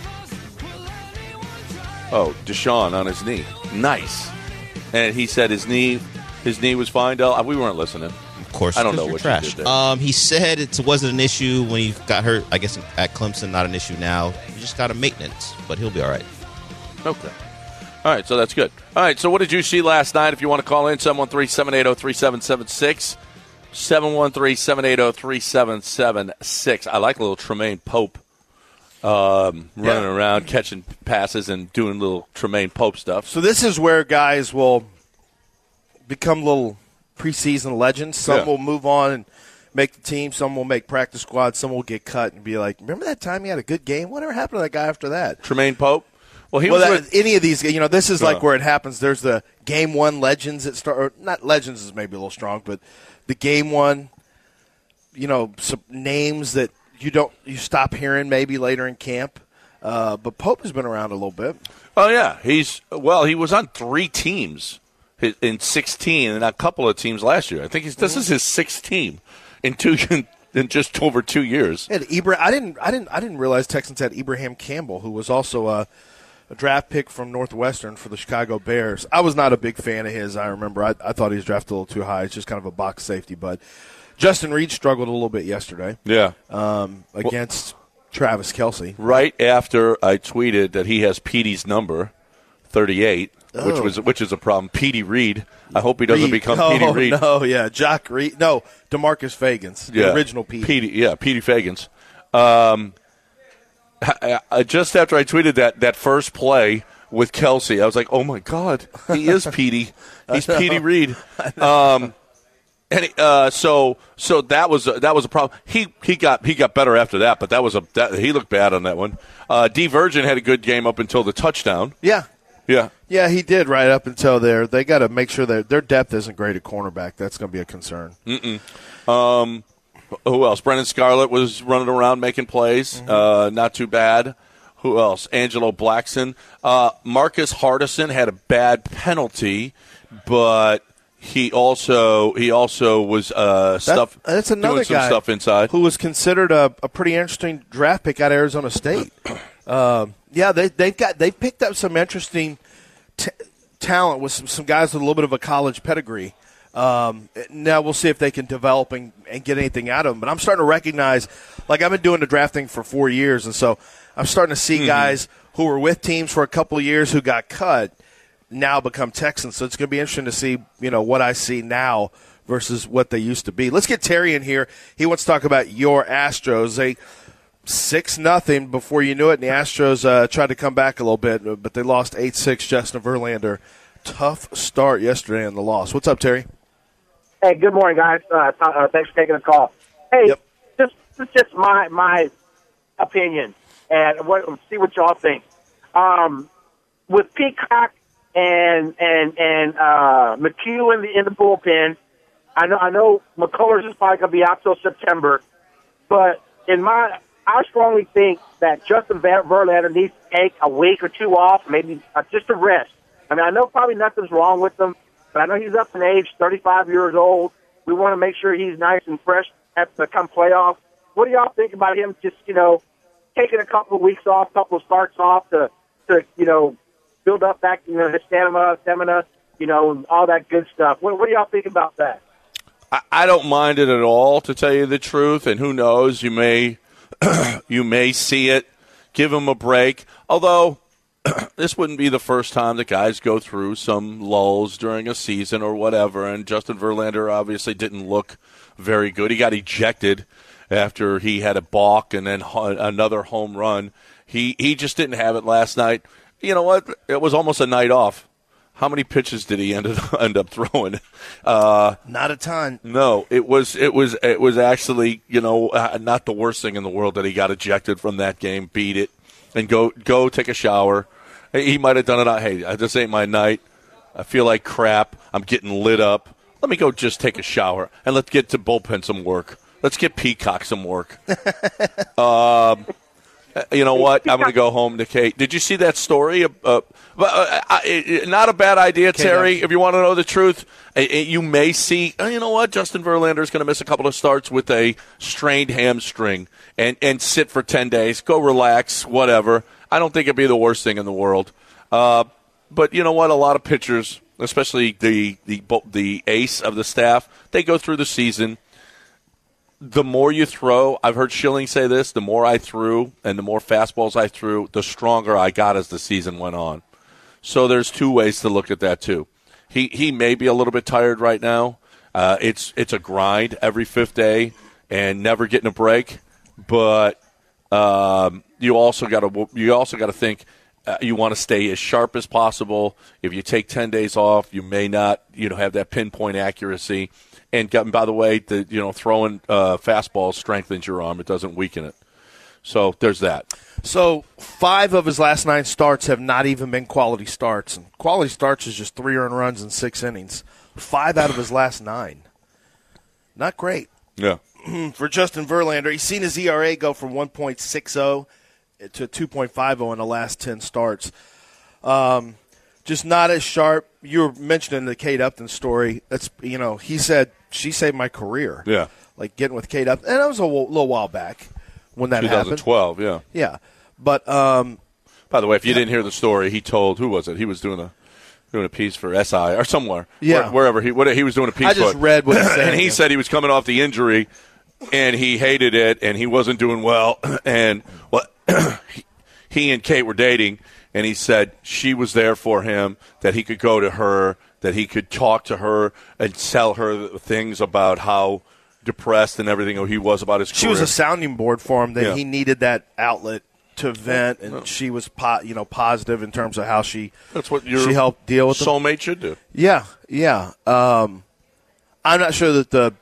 [SPEAKER 3] Oh, Deshaun on his knee. Nice. And he said his knee his knee was fine, Del. We weren't listening.
[SPEAKER 5] Of course.
[SPEAKER 3] I don't know
[SPEAKER 5] you're
[SPEAKER 3] what
[SPEAKER 5] trash.
[SPEAKER 3] you did there.
[SPEAKER 5] Um, he said it wasn't an issue when he got hurt, I guess, at Clemson. Not an issue now. He just got a maintenance, but he'll be all right.
[SPEAKER 3] Okay. All right, so that's good. All right, so what did you see last night? If you want to call in, seven one three, seven eight zero, three seven seven six. seven one three, seven eight zero, three seven seven six. I like a little Tremaine Pope um, running
[SPEAKER 4] Yeah.
[SPEAKER 3] around, catching passes and doing little Tremaine Pope stuff.
[SPEAKER 4] So this is where guys will become little preseason legends. Some
[SPEAKER 3] Yeah.
[SPEAKER 4] will move on and make the team. Some will make practice squad. Some will get cut and be like, remember that time he had a good game? Whatever happened to that guy after that?
[SPEAKER 3] Tremaine Pope? Well, he
[SPEAKER 4] well,
[SPEAKER 3] was
[SPEAKER 4] that,
[SPEAKER 3] with,
[SPEAKER 4] any of these, you know, this is like
[SPEAKER 3] Yeah.
[SPEAKER 4] where it happens. There's the game one legends that start, or not legends is maybe a little strong, but the game one, you know, some names that you don't, you stop hearing maybe later in camp. Uh, but Pope has been around a little bit.
[SPEAKER 3] Oh, yeah. He's, well, he was on three teams in sixteen and a couple of teams last year. I think he's, this is his sixth team in two in just over two years.
[SPEAKER 4] And Ibra- I didn't, I didn't, I didn't realize Texans had Ibrahim Campbell, who was also a, a draft pick from Northwestern for the Chicago Bears. I was not a big fan of his. I remember. I, I thought he was drafted a little too high. It's just kind of a box safety. But Justin Reed struggled a little bit yesterday.
[SPEAKER 3] Yeah.
[SPEAKER 4] Um, against well, Travis Kelce.
[SPEAKER 3] Right after I tweeted that he has Petey's number, thirty-eight, oh. which was which is a problem. Petey Reed. I hope he doesn't
[SPEAKER 4] Reed.
[SPEAKER 3] become
[SPEAKER 4] no,
[SPEAKER 3] Petey Reed.
[SPEAKER 4] No, yeah, Jock Reed. No, DeMarcus Fagans, the
[SPEAKER 3] yeah.
[SPEAKER 4] original Petey.
[SPEAKER 3] Petey. Yeah, Petey Fagans. Um, I, I, just after I tweeted that that first play with Kelce, I was like, oh my God, he is Petey. He's Petey Reed. Um, and uh, so so that was a, that was a problem. He he got he got better after that, but that was a that, he looked bad on that one. Uh, D Virgin had a good game up until the touchdown.
[SPEAKER 4] Yeah.
[SPEAKER 3] Yeah.
[SPEAKER 4] Yeah, he did right up until there. They got to make sure that their depth isn't great at cornerback. That's going to be a concern.
[SPEAKER 3] Mm-mm. Um, who else? Brendan Scarlett was running around making plays. Mm-hmm. Uh, not too bad. Who else? Angelo Blackson. Uh, Marcus Hardison had a bad penalty, but he also he also was uh, stuff.
[SPEAKER 4] That, that's another
[SPEAKER 3] doing some
[SPEAKER 4] guy
[SPEAKER 3] stuff inside
[SPEAKER 4] who was considered a, a pretty interesting draft pick out of Arizona State. Um, yeah, they they've got they picked up some interesting t- talent with some, some guys with a little bit of a college pedigree. Um, now we'll see if they can develop and, and get anything out of them. But I'm starting to recognize, like I've been doing the drafting for four years, and so I'm starting to see mm-hmm. guys who were with teams for a couple of years who got cut now become Texans. So it's going to be interesting to see, you know, what I see now versus what they used to be. Let's get Terry in here. He wants to talk about your Astros. They six nothing before you knew it, and the Astros uh, tried to come back a little bit, but they lost eight six. Justin Verlander, tough start yesterday in the loss. What's up, Terry?
[SPEAKER 7] Hey, good morning, guys. Uh, th- uh, thanks for taking the call. Hey,
[SPEAKER 4] yep.
[SPEAKER 7] just this is just my my opinion, and what, see what y'all think. Um, with Peacock and and and uh, McHugh in the in the bullpen, I know I know McCullers is probably going to be out till September, but in my I strongly think that Justin Verlander needs to take a week or two off, maybe uh, just a rest. I mean, I know probably nothing's wrong with him, but I know he's up in age, thirty-five years old. We want to make sure he's nice and fresh at the come playoffs. What do y'all think about him just, you know, taking a couple of weeks off, a couple of starts off to, to you know, build up that, you know, his stamina, stamina, you know, and all that good stuff? What, what do y'all think about that?
[SPEAKER 3] I, I don't mind it at all, to tell you the truth, and who knows, you may you may see it. Give him a break. Although, this wouldn't be the first time that guys go through some lulls during a season or whatever, and Justin Verlander obviously didn't look very good. He got ejected after he had a balk and then ho- another home run. He he just didn't have it last night. You know what? It was almost a night off. How many pitches did he end up, end up throwing? Uh,
[SPEAKER 4] Not a ton.
[SPEAKER 3] No, it was it was it was actually, you know, uh, not the worst thing in the world that he got ejected from that game. Beat it and go go take a shower. He might have done it on, hey, this ain't my night. I feel like crap. I'm getting lit up. Let me go just take a shower and let's get to bullpen some work. Let's get Peacock some work. um, you know what? I'm going to go home to Kate. Did you see that story? Uh, uh, uh, not a bad idea, Terry. If you want to know the truth, uh, you may see, uh, you know what? Justin Verlander is going to miss a couple of starts with a strained hamstring and, and sit for ten days. Go relax, whatever. I don't think it'd be the worst thing in the world. Uh, but you know what? A lot of pitchers, especially the, the the ace of the staff, they go through the season. The more you throw, I've heard Schilling say this, the more I threw and the more fastballs I threw, the stronger I got as the season went on. So there's two ways to look at that too. He he may be a little bit tired right now. Uh, it's it's a grind every fifth day and never getting a break, but um, you also got to you also got to think uh, you want to stay as sharp as possible. If you take ten days off, you may not you know have that pinpoint accuracy. And by the way, the you know throwing uh, fastballs strengthens your arm; it doesn't weaken it. So there's that.
[SPEAKER 4] So five of his last nine starts have not even been quality starts, and quality starts is just three earned runs in six innings. Five out of his last nine, not great.
[SPEAKER 3] Yeah.
[SPEAKER 4] For Justin Verlander, he's seen his E R A go from one point six oh to two point five oh in the last ten starts. Um, just not as sharp. You were mentioning the Kate Upton story. That's you know he said she saved my career.
[SPEAKER 3] Yeah.
[SPEAKER 4] Like getting with Kate Upton, and that was a little while back when that happened.
[SPEAKER 3] twenty twelve, yeah.
[SPEAKER 4] Yeah, but um,
[SPEAKER 3] by the way, if you yeah. didn't hear the story, he told who was it? He was doing a doing a piece for S I or somewhere.
[SPEAKER 4] Yeah,
[SPEAKER 3] where, wherever he what, he was doing a piece.
[SPEAKER 4] I just
[SPEAKER 3] for
[SPEAKER 4] read what he said,
[SPEAKER 3] and he
[SPEAKER 4] yeah.
[SPEAKER 3] said he was coming off the injury, and he hated it, and he wasn't doing well, and what he, he and Kate were dating, and he said she was there for him, that he could go to her, that he could talk to her and tell her things about how depressed and everything he was about his career.
[SPEAKER 4] She was a sounding board for him that
[SPEAKER 3] yeah.
[SPEAKER 4] he needed that outlet to vent, and no. she was po- you know positive in terms of how she
[SPEAKER 3] that's what your
[SPEAKER 4] she helped deal with
[SPEAKER 3] soulmate
[SPEAKER 4] them.
[SPEAKER 3] should do.
[SPEAKER 4] Yeah, yeah. Um, I'm not sure that the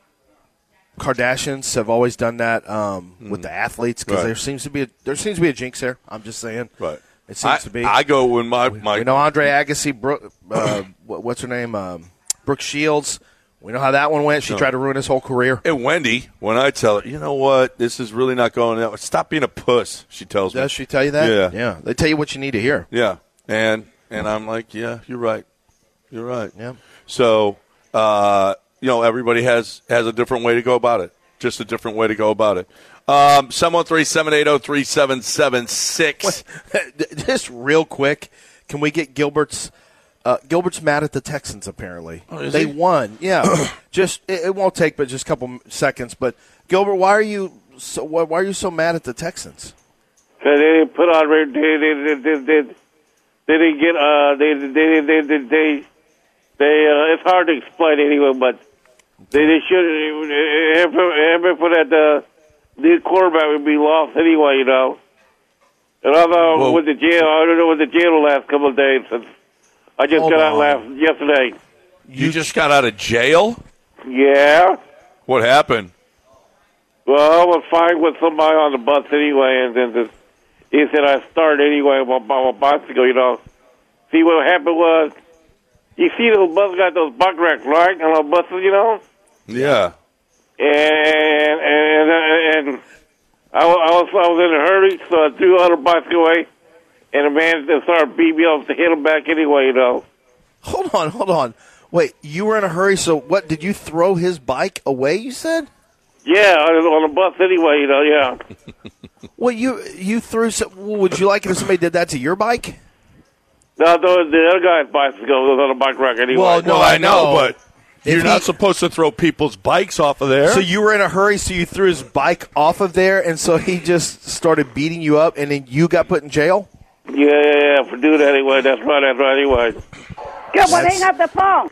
[SPEAKER 4] Kardashians have always done that um, mm. with the athletes because right. there seems to be a, there seems to be a jinx there. I'm just saying.
[SPEAKER 3] Right.
[SPEAKER 4] It seems
[SPEAKER 3] I,
[SPEAKER 4] to be.
[SPEAKER 3] I go when my my
[SPEAKER 4] we know Andre Agassi, Brooke, uh, what's her name, um, Brooke Shields. We know how that one went. She no. tried to ruin his whole career.
[SPEAKER 3] And Wendy, when I tell her, you know what, this is really not going out. Stop being a puss, she tells me.
[SPEAKER 4] Does she tell you that?
[SPEAKER 3] Yeah.
[SPEAKER 4] Yeah. They tell you what you need to hear.
[SPEAKER 3] Yeah. And and I'm like, yeah, you're right. You're right.
[SPEAKER 4] Yeah.
[SPEAKER 3] So, uh, you know, everybody has, has a different way to go about it. Just a different way to go about it. Um, seven one three, seven eight zero, three seven seven six.
[SPEAKER 4] Just real quick, can we get Gilbert's Uh, Gilbert's mad at the Texans, apparently.
[SPEAKER 3] Oh,
[SPEAKER 4] they
[SPEAKER 3] he?
[SPEAKER 4] won. Yeah. just it, it won't take but just a couple seconds. But, Gilbert, why are you so why, why are you so mad at the Texans?
[SPEAKER 8] Because they didn't put on – they, they, they, they, they, they didn't get uh, – they, they, they, they, they, they uh, it's hard to explain anyway, but they, they should – ever put at the lead quarterback would be lost anyway, you know. And I thought well, with the jail – I don't know with the jail the last couple of days since – I just got out last yesterday.
[SPEAKER 3] You just got out of jail?
[SPEAKER 8] Yeah.
[SPEAKER 3] What happened?
[SPEAKER 8] Well, I was fighting with somebody on the bus anyway, and then this, he said I started anyway on my bicycle, you know. See, what happened was, you see those buses got those bike racks, right, on those buses, you know?
[SPEAKER 3] Yeah.
[SPEAKER 8] And and and, and I, was, I was I was in a hurry, so I threw the other bicycle away, and the man just started beating me up to hit him back anyway, you know.
[SPEAKER 4] Hold on, hold on. Wait, you were in a hurry, so what, did you throw his bike away, you said?
[SPEAKER 8] Yeah, on the bus anyway, you know, yeah.
[SPEAKER 4] Well, you you threw some, would you like it if somebody did that to your bike?
[SPEAKER 8] No, the, the other guy's bicycle was on a bike rack anyway.
[SPEAKER 4] Well, no,
[SPEAKER 3] Well, I know, but
[SPEAKER 4] If
[SPEAKER 3] you're
[SPEAKER 4] he-
[SPEAKER 3] not supposed to throw people's bikes off of there.
[SPEAKER 4] So you were in a hurry, so you threw his bike off of there, and so he just started beating you up, and then you got put in jail?
[SPEAKER 8] Yeah, yeah, yeah, for doing that anyway. That's right, that's right anyway.
[SPEAKER 7] Good one, hang up the phone.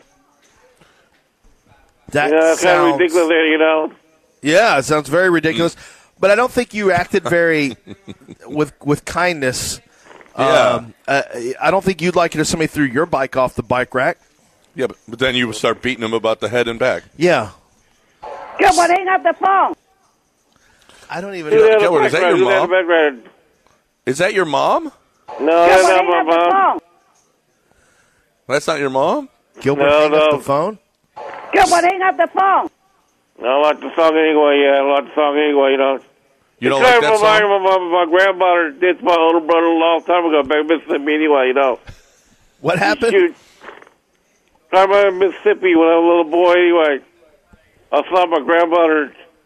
[SPEAKER 4] That
[SPEAKER 8] Yeah, that's kind of
[SPEAKER 4] sounds
[SPEAKER 8] ridiculous there, you know.
[SPEAKER 4] Yeah, it sounds very ridiculous. But I don't think you acted very with with kindness.
[SPEAKER 3] Yeah.
[SPEAKER 4] Um, uh, I don't think you'd like it if somebody threw your bike off the bike rack.
[SPEAKER 3] Yeah, but, but then you would start beating him about the head and back.
[SPEAKER 4] Yeah.
[SPEAKER 7] Good one, hang up the phone.
[SPEAKER 4] I don't even
[SPEAKER 8] Do
[SPEAKER 4] know.
[SPEAKER 8] that on the
[SPEAKER 3] Gilbert,
[SPEAKER 8] bike
[SPEAKER 3] is that
[SPEAKER 8] rack,
[SPEAKER 3] your
[SPEAKER 8] do that on
[SPEAKER 3] mom?
[SPEAKER 8] the bike rack.
[SPEAKER 3] Is that your mom?
[SPEAKER 8] No,
[SPEAKER 7] Good
[SPEAKER 8] that's
[SPEAKER 7] one,
[SPEAKER 8] not
[SPEAKER 7] hang
[SPEAKER 8] my
[SPEAKER 7] up the
[SPEAKER 8] mom.
[SPEAKER 7] phone.
[SPEAKER 3] That's not your mom?
[SPEAKER 4] Gilbert
[SPEAKER 8] No,
[SPEAKER 4] hang up
[SPEAKER 8] no.
[SPEAKER 4] the phone?
[SPEAKER 7] Good one, hang up the phone.
[SPEAKER 8] I like the song anyway, yeah, I like the song anyway, you know.
[SPEAKER 3] You don't
[SPEAKER 8] It's
[SPEAKER 3] like
[SPEAKER 8] kind
[SPEAKER 3] that
[SPEAKER 8] of remind
[SPEAKER 3] song?
[SPEAKER 8] me of my, my grandmother did to my older brother a long time ago back in Mississippi anyway, you know.
[SPEAKER 4] What happened?
[SPEAKER 8] Shoot. I remember in Mississippi when I was a little boy anyway. I saw my grandmother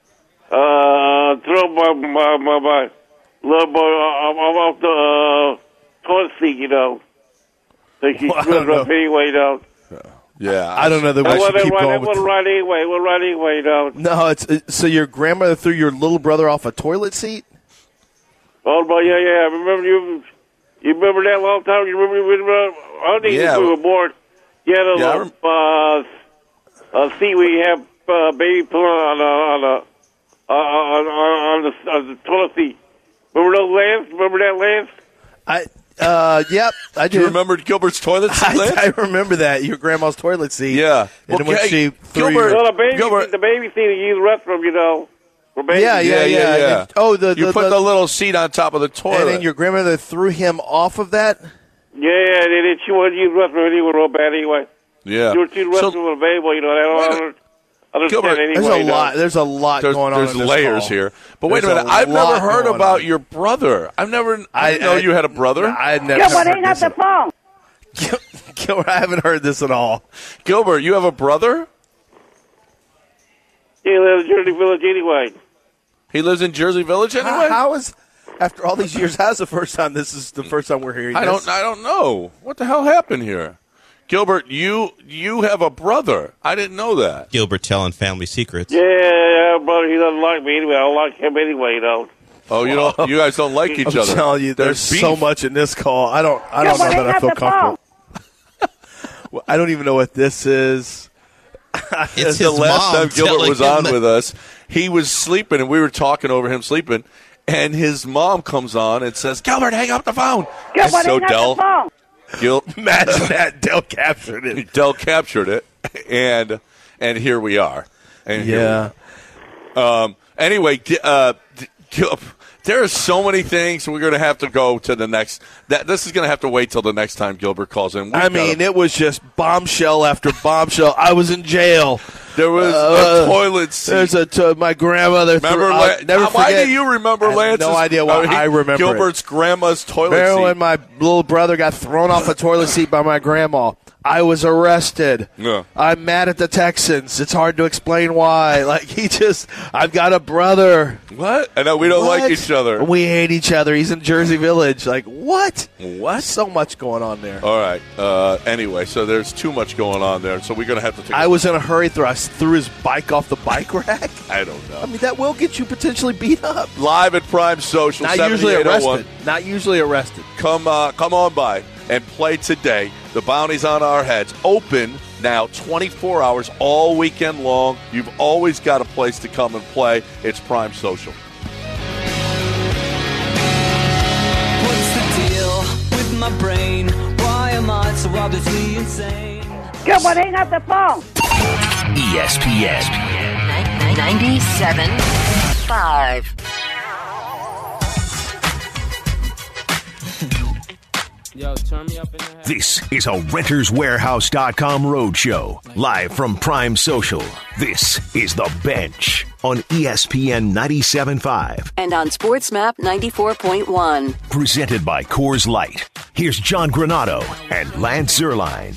[SPEAKER 8] uh, throw my, my, my, my little boy off the uh, toilet seat, you know. So she
[SPEAKER 4] Well, I
[SPEAKER 8] screwed
[SPEAKER 4] don't
[SPEAKER 8] her up
[SPEAKER 4] know.
[SPEAKER 8] anyway, you know.
[SPEAKER 3] Yeah.
[SPEAKER 4] I don't know that we
[SPEAKER 8] That
[SPEAKER 4] should
[SPEAKER 8] wasn't
[SPEAKER 4] keep
[SPEAKER 8] right,
[SPEAKER 4] going
[SPEAKER 8] that
[SPEAKER 4] with
[SPEAKER 8] wasn't right anyway. It wasn't right anyway, you know.
[SPEAKER 4] No, it's it, so your grandmother threw your little brother off a toilet seat?
[SPEAKER 8] Oh, boy, yeah, yeah. Remember you? You remember that long time? You remember? You remember I think
[SPEAKER 3] Yeah.
[SPEAKER 8] we were born. You had a
[SPEAKER 3] Yeah, I
[SPEAKER 8] little uh, a seat where you have uh, baby pulling on a, on a on, on, on, the, on the toilet seat. Remember those, Lance? Remember that, Lance?
[SPEAKER 4] I uh yep, I
[SPEAKER 3] Do
[SPEAKER 4] do.
[SPEAKER 3] you remember Gilbert's toilet seat, Lance?
[SPEAKER 4] I, I remember that. Your grandma's toilet seat.
[SPEAKER 3] Yeah.
[SPEAKER 4] And
[SPEAKER 3] Well,
[SPEAKER 4] when
[SPEAKER 3] okay,
[SPEAKER 4] she threw
[SPEAKER 3] Gilbert-
[SPEAKER 4] your-
[SPEAKER 8] Well, the baby,
[SPEAKER 3] Gilbert-
[SPEAKER 8] the baby seat you use the restroom, you know. For babies.
[SPEAKER 4] Yeah, yeah, yeah.
[SPEAKER 3] yeah.
[SPEAKER 4] And- oh, the,
[SPEAKER 3] you
[SPEAKER 4] the,
[SPEAKER 3] put the,
[SPEAKER 4] the
[SPEAKER 3] little seat on top of the toilet.
[SPEAKER 4] and then your grandmother threw him off of that?
[SPEAKER 8] Yeah, and then she wanted to use the restroom anyway, real bad anyway.
[SPEAKER 3] yeah.
[SPEAKER 8] You were to the
[SPEAKER 3] So-
[SPEAKER 8] restroom with a baby, you know. I don't
[SPEAKER 3] Wait a-
[SPEAKER 8] understand
[SPEAKER 3] Gilbert,
[SPEAKER 8] anyway.
[SPEAKER 4] There's a
[SPEAKER 8] you know.
[SPEAKER 4] lot. There's a lot
[SPEAKER 3] there's
[SPEAKER 4] going on.
[SPEAKER 3] there's
[SPEAKER 4] in this
[SPEAKER 3] layers
[SPEAKER 4] call.
[SPEAKER 3] here. But wait
[SPEAKER 4] There's
[SPEAKER 3] a minute. I've never
[SPEAKER 4] lot
[SPEAKER 3] heard
[SPEAKER 4] going
[SPEAKER 3] about
[SPEAKER 4] on.
[SPEAKER 3] your brother. I've never. I,
[SPEAKER 4] I
[SPEAKER 3] didn't know
[SPEAKER 4] I-
[SPEAKER 3] you had a brother.
[SPEAKER 4] I had never
[SPEAKER 7] Good one,
[SPEAKER 4] heard
[SPEAKER 7] hang up
[SPEAKER 4] this.
[SPEAKER 7] the phone.
[SPEAKER 4] Gilbert, I haven't heard this at all.
[SPEAKER 3] Gilbert, you have a brother?
[SPEAKER 8] He lives in Jersey Village anyway.
[SPEAKER 3] He lives in Jersey Village anyway?
[SPEAKER 4] How, how is after all these years? How's the first time? This is the first time we're hearing.
[SPEAKER 3] I
[SPEAKER 4] this?
[SPEAKER 3] don't I don't know. What the hell happened here? Gilbert, you you have a brother. I didn't know that.
[SPEAKER 5] Gilbert telling family secrets.
[SPEAKER 8] Yeah, yeah, brother, he doesn't like me anyway. I don't like him anyway, you know.
[SPEAKER 3] Oh, you don't you guys don't like each
[SPEAKER 4] I'm
[SPEAKER 3] other.
[SPEAKER 4] telling you, there's,
[SPEAKER 3] beef.
[SPEAKER 4] so much in this call. I don't. I
[SPEAKER 7] Good
[SPEAKER 4] don't know
[SPEAKER 7] one,
[SPEAKER 4] that
[SPEAKER 7] hang
[SPEAKER 4] I
[SPEAKER 7] up
[SPEAKER 4] feel
[SPEAKER 7] the phone.
[SPEAKER 4] comfortable. Well, I don't even know what this is.
[SPEAKER 5] It's
[SPEAKER 3] the
[SPEAKER 5] his
[SPEAKER 3] last
[SPEAKER 5] mom
[SPEAKER 3] time Gilbert
[SPEAKER 5] telling
[SPEAKER 3] was
[SPEAKER 5] him
[SPEAKER 3] on
[SPEAKER 5] that-
[SPEAKER 3] with us, he was sleeping and we were talking over him sleeping, and his mom comes on and says, "Gilbert, hang up the phone."
[SPEAKER 7] Good
[SPEAKER 3] And
[SPEAKER 7] one,
[SPEAKER 3] so
[SPEAKER 7] hang
[SPEAKER 3] Del,
[SPEAKER 7] up the phone.
[SPEAKER 3] Gil,
[SPEAKER 4] Imagine that. Dell captured it.
[SPEAKER 3] Del captured it, and and here we are. And here
[SPEAKER 4] Yeah.
[SPEAKER 3] we are. Um. Anyway, G- uh, D- Gil, there are so many things. We're going to have to go to the next. That this is going to have to wait till the next time Gilbert calls in. We've
[SPEAKER 4] I
[SPEAKER 3] got
[SPEAKER 4] mean,
[SPEAKER 3] a-
[SPEAKER 4] it was just bombshell after bombshell. I was in jail.
[SPEAKER 3] there was
[SPEAKER 4] uh,
[SPEAKER 3] a toilet seat.
[SPEAKER 4] There's a t- my grandmother.
[SPEAKER 3] Remember,
[SPEAKER 4] threw,
[SPEAKER 3] La-
[SPEAKER 4] I'll never
[SPEAKER 3] uh, why
[SPEAKER 4] forget.
[SPEAKER 3] do you remember
[SPEAKER 4] I have
[SPEAKER 3] Lance's?
[SPEAKER 4] no idea why
[SPEAKER 3] uh, he-
[SPEAKER 4] I remember
[SPEAKER 3] Gilbert's
[SPEAKER 4] it.
[SPEAKER 3] grandma's toilet
[SPEAKER 4] Remember
[SPEAKER 3] seat.
[SPEAKER 4] when my little brother got thrown off a toilet seat by my grandma? I was arrested.
[SPEAKER 3] Yeah.
[SPEAKER 4] I'm mad at the Texans. It's hard to explain why. Like, he just, I've got a brother.
[SPEAKER 3] What? I know we don't
[SPEAKER 4] What?
[SPEAKER 3] like each other.
[SPEAKER 4] We hate each other. He's in Jersey Village. Like, what?
[SPEAKER 3] What?
[SPEAKER 4] So much going on there.
[SPEAKER 3] All right. Uh, anyway, so there's too much going on there, so we're going to have to take.
[SPEAKER 4] I was in a hurry. Through, I threw his bike off the bike rack.
[SPEAKER 3] I don't know.
[SPEAKER 4] I mean, that will get you potentially beat up.
[SPEAKER 3] Live at Prime Social.
[SPEAKER 4] Not usually
[SPEAKER 3] seventy-eight oh one.
[SPEAKER 4] arrested. Not usually arrested.
[SPEAKER 3] Come, uh, come on by and play today. The bounty's on our heads. Open now, twenty-four hours, all weekend long. You've always got a place to come and play. It's Prime Social.
[SPEAKER 9] What's the deal with my brain? Why am I so obviously insane?
[SPEAKER 7] Good one, hang up the phone.
[SPEAKER 1] E S P N.
[SPEAKER 2] ninety-seven point five.
[SPEAKER 10] Yo, turn me up in the head.
[SPEAKER 1] This is a Renters Warehouse dot com roadshow, live from Prime Social. This is The Bench on E S P N ninety-seven point five.
[SPEAKER 2] And on SportsMap ninety-four point one.
[SPEAKER 1] Presented by Coors Light. Here's John Granato and Lance Zierlein.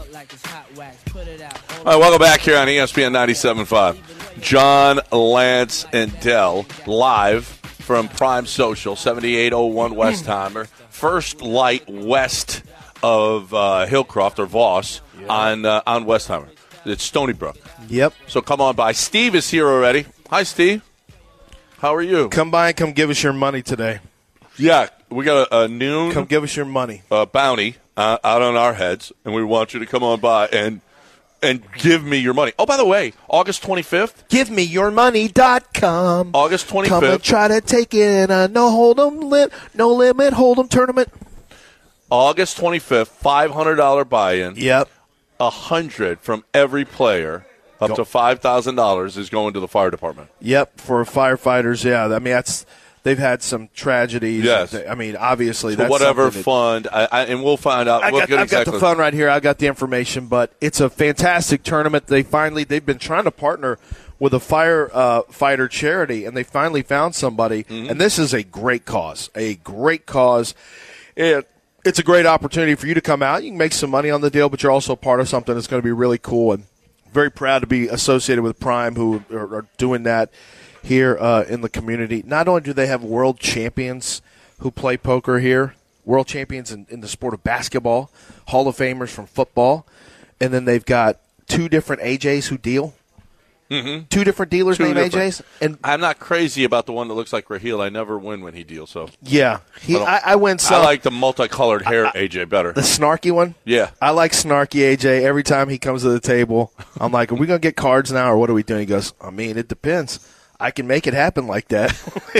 [SPEAKER 3] All right, welcome back here on E S P N ninety-seven point five. John, Lance, and Dell live from Prime Social, seventy-eight oh one Westheimer. First light west of uh, Hillcroft or Voss yeah. on uh, on Westheimer. It's Stony Brook.
[SPEAKER 4] Yep.
[SPEAKER 3] So come on by. Steve is here already. Hi, Steve. How are you?
[SPEAKER 4] Come by and come give us your money today.
[SPEAKER 3] Yeah, we got a, a noon.
[SPEAKER 4] Come give us your money.
[SPEAKER 3] Uh, bounty uh, out on our heads, and we want you to come on by and and give me your money. Oh, by the way, August twenty-fifth.
[SPEAKER 4] Give me your money dot com.
[SPEAKER 3] August twenty-fifth.
[SPEAKER 4] Come and try to take it in a no hold'em limit, no limit hold'em tournament.
[SPEAKER 3] August twenty-fifth, five hundred dollars buy-in.
[SPEAKER 4] Yep.
[SPEAKER 3] one hundred from every player. Up Go. to five thousand dollars is going to the fire department.
[SPEAKER 4] Yep, for firefighters, yeah. I mean, that's they've had some tragedies.
[SPEAKER 3] Yes.
[SPEAKER 4] I mean, obviously,
[SPEAKER 3] so
[SPEAKER 4] that's
[SPEAKER 3] whatever
[SPEAKER 4] that,
[SPEAKER 3] fund, I, I, and we'll find out.
[SPEAKER 4] I
[SPEAKER 3] we'll
[SPEAKER 4] got,
[SPEAKER 3] get
[SPEAKER 4] I've
[SPEAKER 3] exactly.
[SPEAKER 4] got the fund right here. I got the information, but it's a fantastic tournament. They finally they've been trying to partner with a fire uh, fighter charity, and they finally found somebody. Mm-hmm. And this is a great cause, a great cause. It, it's a great opportunity for you to come out. You can make some money on the deal, but you're also part of something that's going to be really cool. And very proud to be associated with Prime, who are, are doing that here uh, in the community. Not only do they have world champions who play poker here, world champions in, in the sport of basketball, Hall of Famers from football, and then they've got two different A Js who deal. Mm-hmm. Two different dealers
[SPEAKER 3] two
[SPEAKER 4] named
[SPEAKER 3] different.
[SPEAKER 4] A Js. And
[SPEAKER 3] I'm not crazy about the one that looks like Raheel. I never win when he deals. So
[SPEAKER 4] yeah, he, I, I win some.
[SPEAKER 3] I like the multicolored hair I, A J better.
[SPEAKER 4] The snarky one?
[SPEAKER 3] Yeah.
[SPEAKER 4] I like snarky A J. Every time he comes to the table, I'm like, are we going to get cards now or what are we doing? He goes, I mean, it depends. I can make it happen like that.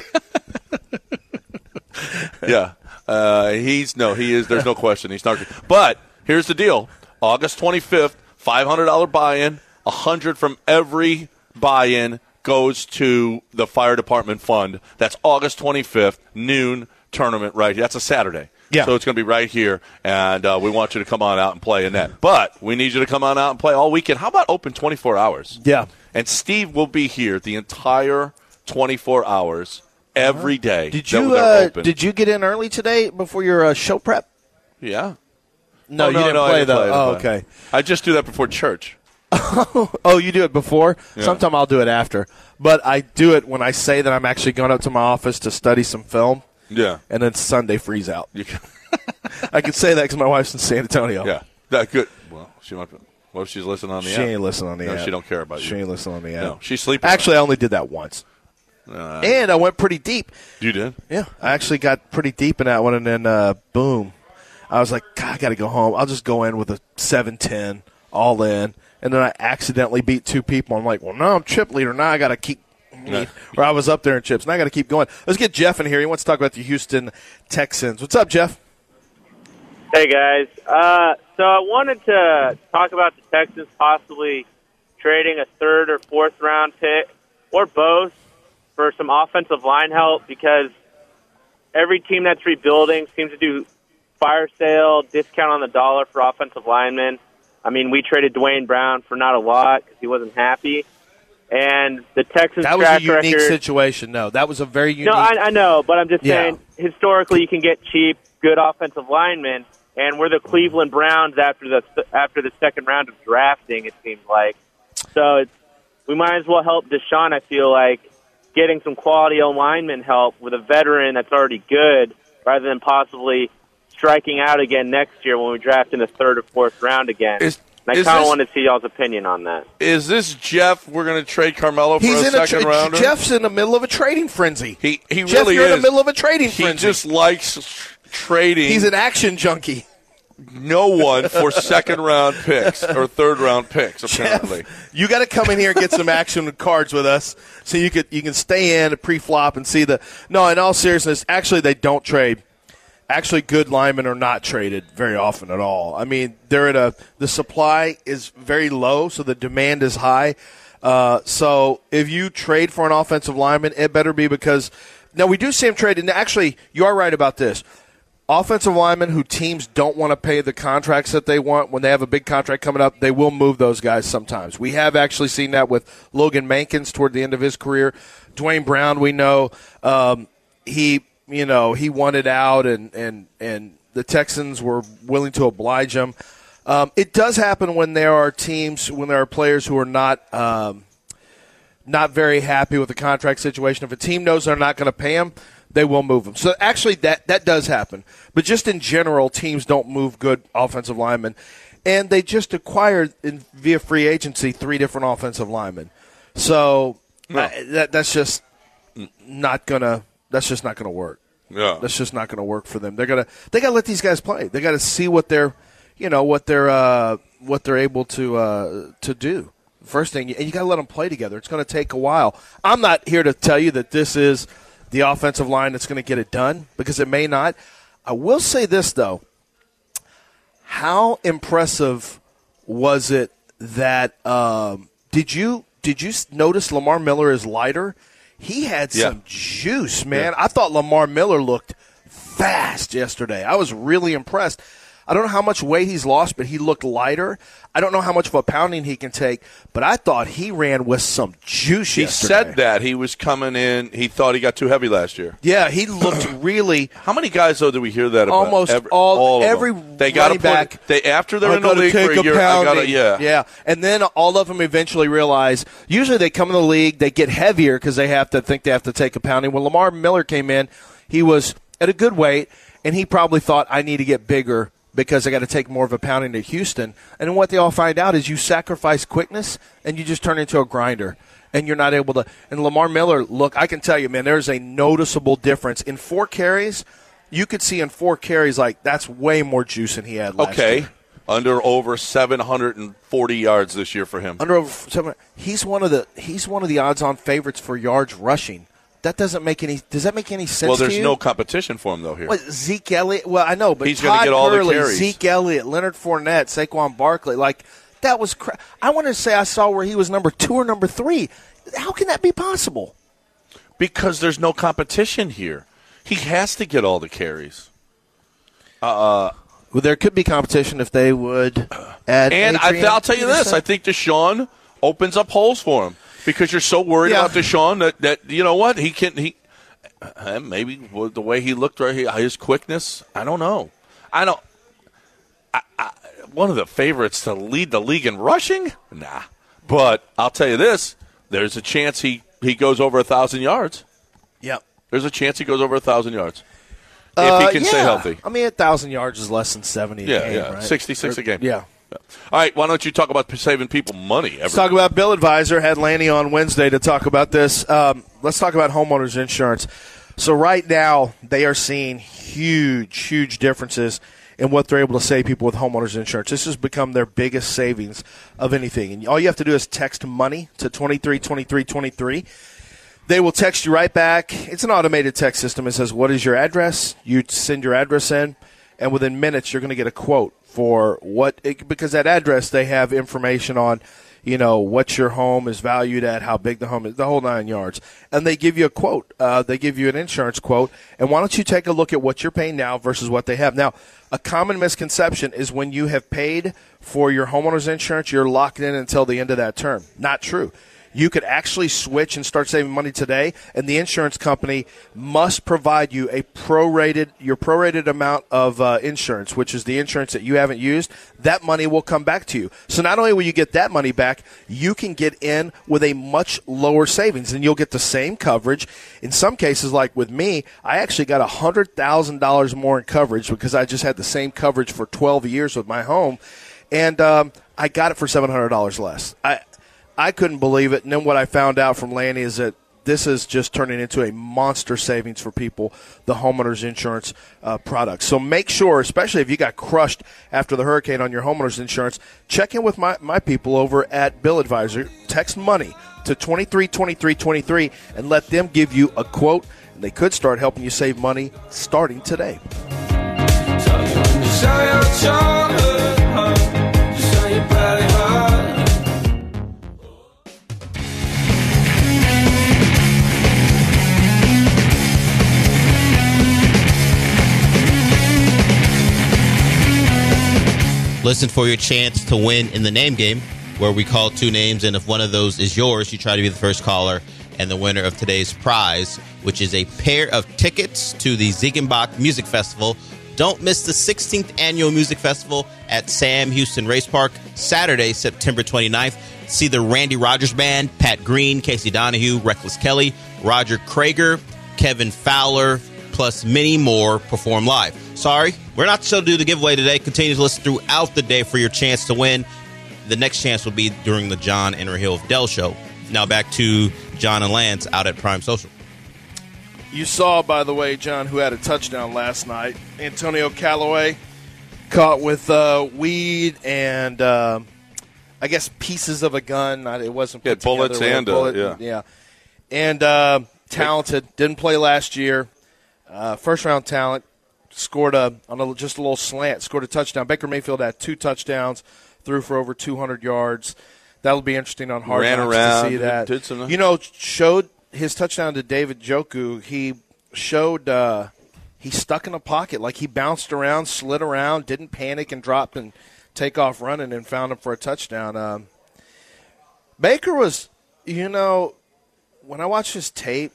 [SPEAKER 3] yeah. Uh, he's, no, he is. There's no question. He's snarky. But here's the deal. August twenty-fifth, five hundred dollars buy-in. one hundred from every buy-in goes to the fire department fund. That's August twenty-fifth, noon tournament right here. That's a Saturday.
[SPEAKER 4] Yeah.
[SPEAKER 3] So it's going to be right here, and uh, we want you to come on out and play in that. But we need you to come on out and play all weekend. How about open twenty-four hours?
[SPEAKER 4] Yeah.
[SPEAKER 3] And Steve will be here the entire twenty-four hours every day.
[SPEAKER 4] Did you uh, did you get in early today before your uh, show prep?
[SPEAKER 3] Yeah.
[SPEAKER 4] No,
[SPEAKER 3] oh,
[SPEAKER 4] you
[SPEAKER 3] no,
[SPEAKER 4] didn't
[SPEAKER 3] no,
[SPEAKER 4] play,
[SPEAKER 3] didn't
[SPEAKER 4] though.
[SPEAKER 3] play,
[SPEAKER 4] oh,
[SPEAKER 3] play.
[SPEAKER 4] okay.
[SPEAKER 3] I just do that before church.
[SPEAKER 4] Oh, you do it before? Yeah. Sometime I'll do it after. But I do it when I say that I'm actually going up to my office to study some film.
[SPEAKER 3] Yeah.
[SPEAKER 4] And then Sunday freeze out. I can say that because my wife's in San Antonio.
[SPEAKER 3] Yeah. That good. Well, she might be. What if she's listening on the
[SPEAKER 4] she
[SPEAKER 3] app?
[SPEAKER 4] She ain't listening on the
[SPEAKER 3] no,
[SPEAKER 4] app.
[SPEAKER 3] She don't care about
[SPEAKER 4] she
[SPEAKER 3] you.
[SPEAKER 4] She ain't listening on the app.
[SPEAKER 3] No, she's sleeping.
[SPEAKER 4] Actually, I only did that once. Uh, and I went pretty deep.
[SPEAKER 3] You did?
[SPEAKER 4] Yeah. I actually got pretty deep in that one, and then, uh, boom. I was like, God, I got to go home. I'll just go in with a seven ten, all in. And then I accidentally beat two people. I'm like, well, no, I'm chip leader. Now I got to keep yeah. – or I was up there in chips. Now I got to keep going. Let's get Jeff in here. He wants to talk about the Houston Texans. What's up, Jeff?
[SPEAKER 11] Hey, guys. Uh, so I wanted to talk about the Texans possibly trading a third or fourth round pick or both for some offensive line help because every team that's rebuilding seems to do fire sale, discount on the dollar for offensive linemen. I mean, we traded Dwayne Brown for not a lot because he wasn't happy. And the Texans'
[SPEAKER 4] that was
[SPEAKER 11] track
[SPEAKER 4] a unique
[SPEAKER 11] record,
[SPEAKER 4] situation. No, that was a very unique.
[SPEAKER 11] No, I, I know, but I'm just
[SPEAKER 4] yeah.
[SPEAKER 11] saying historically you can get cheap, good offensive linemen, and we're the Cleveland Browns after the after the second round of drafting. It seems like so. It's, we might as well help Deshaun. I feel like getting some quality O lineman help with a veteran that's already good, rather than possibly striking out again next year when we draft in the third or fourth round again.
[SPEAKER 3] Is,
[SPEAKER 11] and I kind of want to see y'all's opinion on that.
[SPEAKER 3] Is this Jeff? We're going to trade Carmelo for
[SPEAKER 4] He's
[SPEAKER 3] a
[SPEAKER 4] in
[SPEAKER 3] second
[SPEAKER 4] a tra-
[SPEAKER 3] rounder?
[SPEAKER 4] Jeff's in the middle of a trading frenzy.
[SPEAKER 3] He he
[SPEAKER 4] Jeff,
[SPEAKER 3] really
[SPEAKER 4] you're
[SPEAKER 3] is.
[SPEAKER 4] in the middle of a trading
[SPEAKER 3] he
[SPEAKER 4] frenzy.
[SPEAKER 3] He just likes trading.
[SPEAKER 4] He's an action junkie.
[SPEAKER 3] No one for second round picks or third round picks. Apparently,
[SPEAKER 4] Jeff, you got to come in here and get some action with cards with us, so you could you can stay in pre-flop and see the. No, in all seriousness, actually they don't trade. Actually, good linemen are not traded very often at all. I mean, they're at a the supply is very low, so the demand is high. Uh, so if you trade for an offensive lineman, it better be because now we do see him trade. And actually, you are right about this. offensive linemen who teams don't want to pay the contracts that they want, when they have a big contract coming up, they will move those guys sometimes. We have actually seen that with Logan Mankins toward the end of his career. Dwayne Brown, we know, um, he, you know, he wanted out, and, and, and the Texans were willing to oblige him. Um, it does happen when there are teams, when there are players who are not um, not very happy with the contract situation. If a team knows they're not going to pay him, they will move them. So actually that, that does happen. But just in general, teams don't move good offensive linemen. And they just acquired in, via free agency three different offensive linemen. So no. uh, that that's just not gonna that's just not gonna work.
[SPEAKER 3] Yeah.
[SPEAKER 4] That's just not gonna work for them. They're gonna they gotta let these guys play. They gotta see what they're you know, what they're uh, what they're able to uh, to do. First thing, and you got to let them play together. It's going to take a while. I'm not here to tell you that this is the offensive line that's going to get it done, because it may not. I will say this, though. How impressive was it that um, did you did you notice Lamar Miller is lighter? He had
[SPEAKER 3] yeah.
[SPEAKER 4] some juice, man. Yeah. I thought Lamar Miller looked fast yesterday. I was really impressed. I don't know how much weight he's lost, but he looked lighter. I don't know how much of a pounding he can take, but I thought he ran with some juice
[SPEAKER 3] he
[SPEAKER 4] yesterday.
[SPEAKER 3] He said that. He was coming in. He thought he got too heavy last year.
[SPEAKER 4] Yeah, he looked really.
[SPEAKER 3] How many guys, though, do we hear that about?
[SPEAKER 4] Almost
[SPEAKER 3] every,
[SPEAKER 4] all,
[SPEAKER 3] all of
[SPEAKER 4] every
[SPEAKER 3] them. They gotta
[SPEAKER 4] running back.
[SPEAKER 3] Put, they, after they're
[SPEAKER 4] I
[SPEAKER 3] in the league for a year, I gotta, yeah.
[SPEAKER 4] Yeah, and then all of them eventually realize, usually they come in the league, they get heavier because they have to think they have to take a pounding. When Lamar Miller came in, he was at a good weight, and he probably thought, I need to get bigger because I got to take more of a pounding to Houston. And then what they all find out is you sacrifice quickness and you just turn into a grinder. And you're not able to. And Lamar Miller, look, I can tell you, man, there's a noticeable difference. In four carries, you could see in four carries, like, that's way more juice than he had last
[SPEAKER 3] okay.
[SPEAKER 4] year.
[SPEAKER 3] Under over seven hundred forty yards this year for him.
[SPEAKER 4] Under over seven. He's one of the he's one of the odds-on favorites for yards rushing. That doesn't make any. Does that make any sense?
[SPEAKER 3] Well, there's
[SPEAKER 4] to you?
[SPEAKER 3] no competition for him though here.
[SPEAKER 4] What, Zeke Elliott? Well, I know, but
[SPEAKER 3] he's
[SPEAKER 4] going to
[SPEAKER 3] get all
[SPEAKER 4] Gurley,
[SPEAKER 3] the carries.
[SPEAKER 4] Zeke Elliott, Leonard Fournette, Saquon Barkley, like that was. Cra- I want to say I saw where he was number two or number three. How can that be possible?
[SPEAKER 3] Because there's no competition here. He has to get all the carries. Uh,
[SPEAKER 4] well, there could be competition if they would add.
[SPEAKER 3] And I, I'll tell you this: I think Deshaun opens up holes for him. Because you're so worried yeah. about Deshaun that, that, you know what, he can, he, uh, maybe the way he looked right here, his quickness, I don't know. I don't, I, I, one of the favorites to lead the league in rushing? Nah. But I'll tell you this, there's a chance he, he goes over one thousand yards.
[SPEAKER 4] Yep.
[SPEAKER 3] There's a chance he goes over one thousand yards. If
[SPEAKER 4] uh,
[SPEAKER 3] he can
[SPEAKER 4] yeah.
[SPEAKER 3] stay healthy.
[SPEAKER 4] I mean, one thousand yards is less than seventy
[SPEAKER 3] yeah,
[SPEAKER 4] a game,
[SPEAKER 3] yeah.
[SPEAKER 4] right?
[SPEAKER 3] sixty-six
[SPEAKER 4] or,
[SPEAKER 3] a game.
[SPEAKER 4] Yeah.
[SPEAKER 3] All right, why don't you talk about saving people money? Every-
[SPEAKER 4] Let's talk about Bill Advisor. Had Lanny on Wednesday to talk about this. Um, let's talk about homeowners insurance. So right now, they are seeing huge, huge differences in what they're able to save people with homeowners insurance. This has become their biggest savings of anything. And all you have to do is text money to twenty-three twenty-three twenty-three. They will text you right back. It's an automated text system. It says, what is your address? You send your address in, and within minutes, you're going to get a quote for what, it, because that address, they have information on, you know, what your home is valued at, how big the home is, the whole nine yards. And they give you a quote. Uh, they give you an insurance quote. And why don't you take a look at what you're paying now versus what they have. Now, a common misconception is when you have paid for your homeowner's insurance, you're locked in until the end of that term. Not true. You could actually switch and start saving money today, and the insurance company must provide you a prorated, your prorated amount of uh, insurance, which is the insurance that you haven't used. That money will come back to you. So not only will you get that money back, you can get in with a much lower savings, and you'll get the same coverage. In some cases, like with me, I actually got one hundred thousand dollars more in coverage because I just had the same coverage for twelve years with my home, and um, I got it for seven hundred dollars less. I I couldn't believe it. And then what I found out from Lanny is that this is just turning into a monster savings for people, the homeowners insurance uh, product. So make sure, especially if you got crushed after the hurricane on your homeowners insurance, check in with my, my people over at Bill Advisor. Text money to twenty-three twenty-three twenty-three and let them give you a quote. And they could start helping you save money starting today.
[SPEAKER 5] Listen for your chance to win in the name game, where we call two names, and if one of those is yours, you try to be the first caller and the winner of today's prize, which is a pair of tickets to the Ziegenbach Music Festival. Don't miss the sixteenth Annual Music Festival at Sam Houston Race Park, Saturday, September twenty-ninth. See the Randy Rogers Band, Pat Green, Casey Donahue, Reckless Kelly, Roger Krager, Kevin Fowler, plus many more perform live. Sorry, we're not the show to do the giveaway today. Continue to listen throughout the day for your chance to win. The next chance will be during the John and Raheel of Dell show. Now back to John and Lance out at Prime Social.
[SPEAKER 4] You saw, by the way, John, who had a touchdown last night. Antonio Callaway caught with uh, weed and, uh, I guess, pieces of a gun. It wasn't put
[SPEAKER 3] yeah, bullets
[SPEAKER 4] together
[SPEAKER 3] and,
[SPEAKER 4] a bullet.
[SPEAKER 3] Uh, yeah.
[SPEAKER 4] yeah. And uh, talented. Didn't play last year. Uh, first-round talent. Scored a, on a, just a little slant. Scored a touchdown. Baker Mayfield had two touchdowns. Threw for over two hundred yards. That'll be interesting on Hard
[SPEAKER 3] Ran
[SPEAKER 4] Knocks
[SPEAKER 3] around,
[SPEAKER 4] to see that.
[SPEAKER 3] Did some,
[SPEAKER 4] you know, showed his touchdown to David Njoku. He showed uh, he stuck in a pocket. Like he bounced around, slid around, didn't panic and drop and take off running and found him for a touchdown. Um, Baker was, you know, when I watched his tape,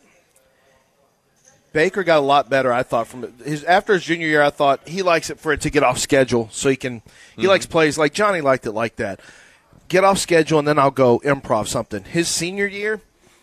[SPEAKER 4] Baker got a lot better, I thought, from his after his junior year. I thought he likes it for it to get off schedule, so he can. He mm-hmm. likes plays like Johnny liked it like that. Get off schedule, and then I'll go improv something. His senior year,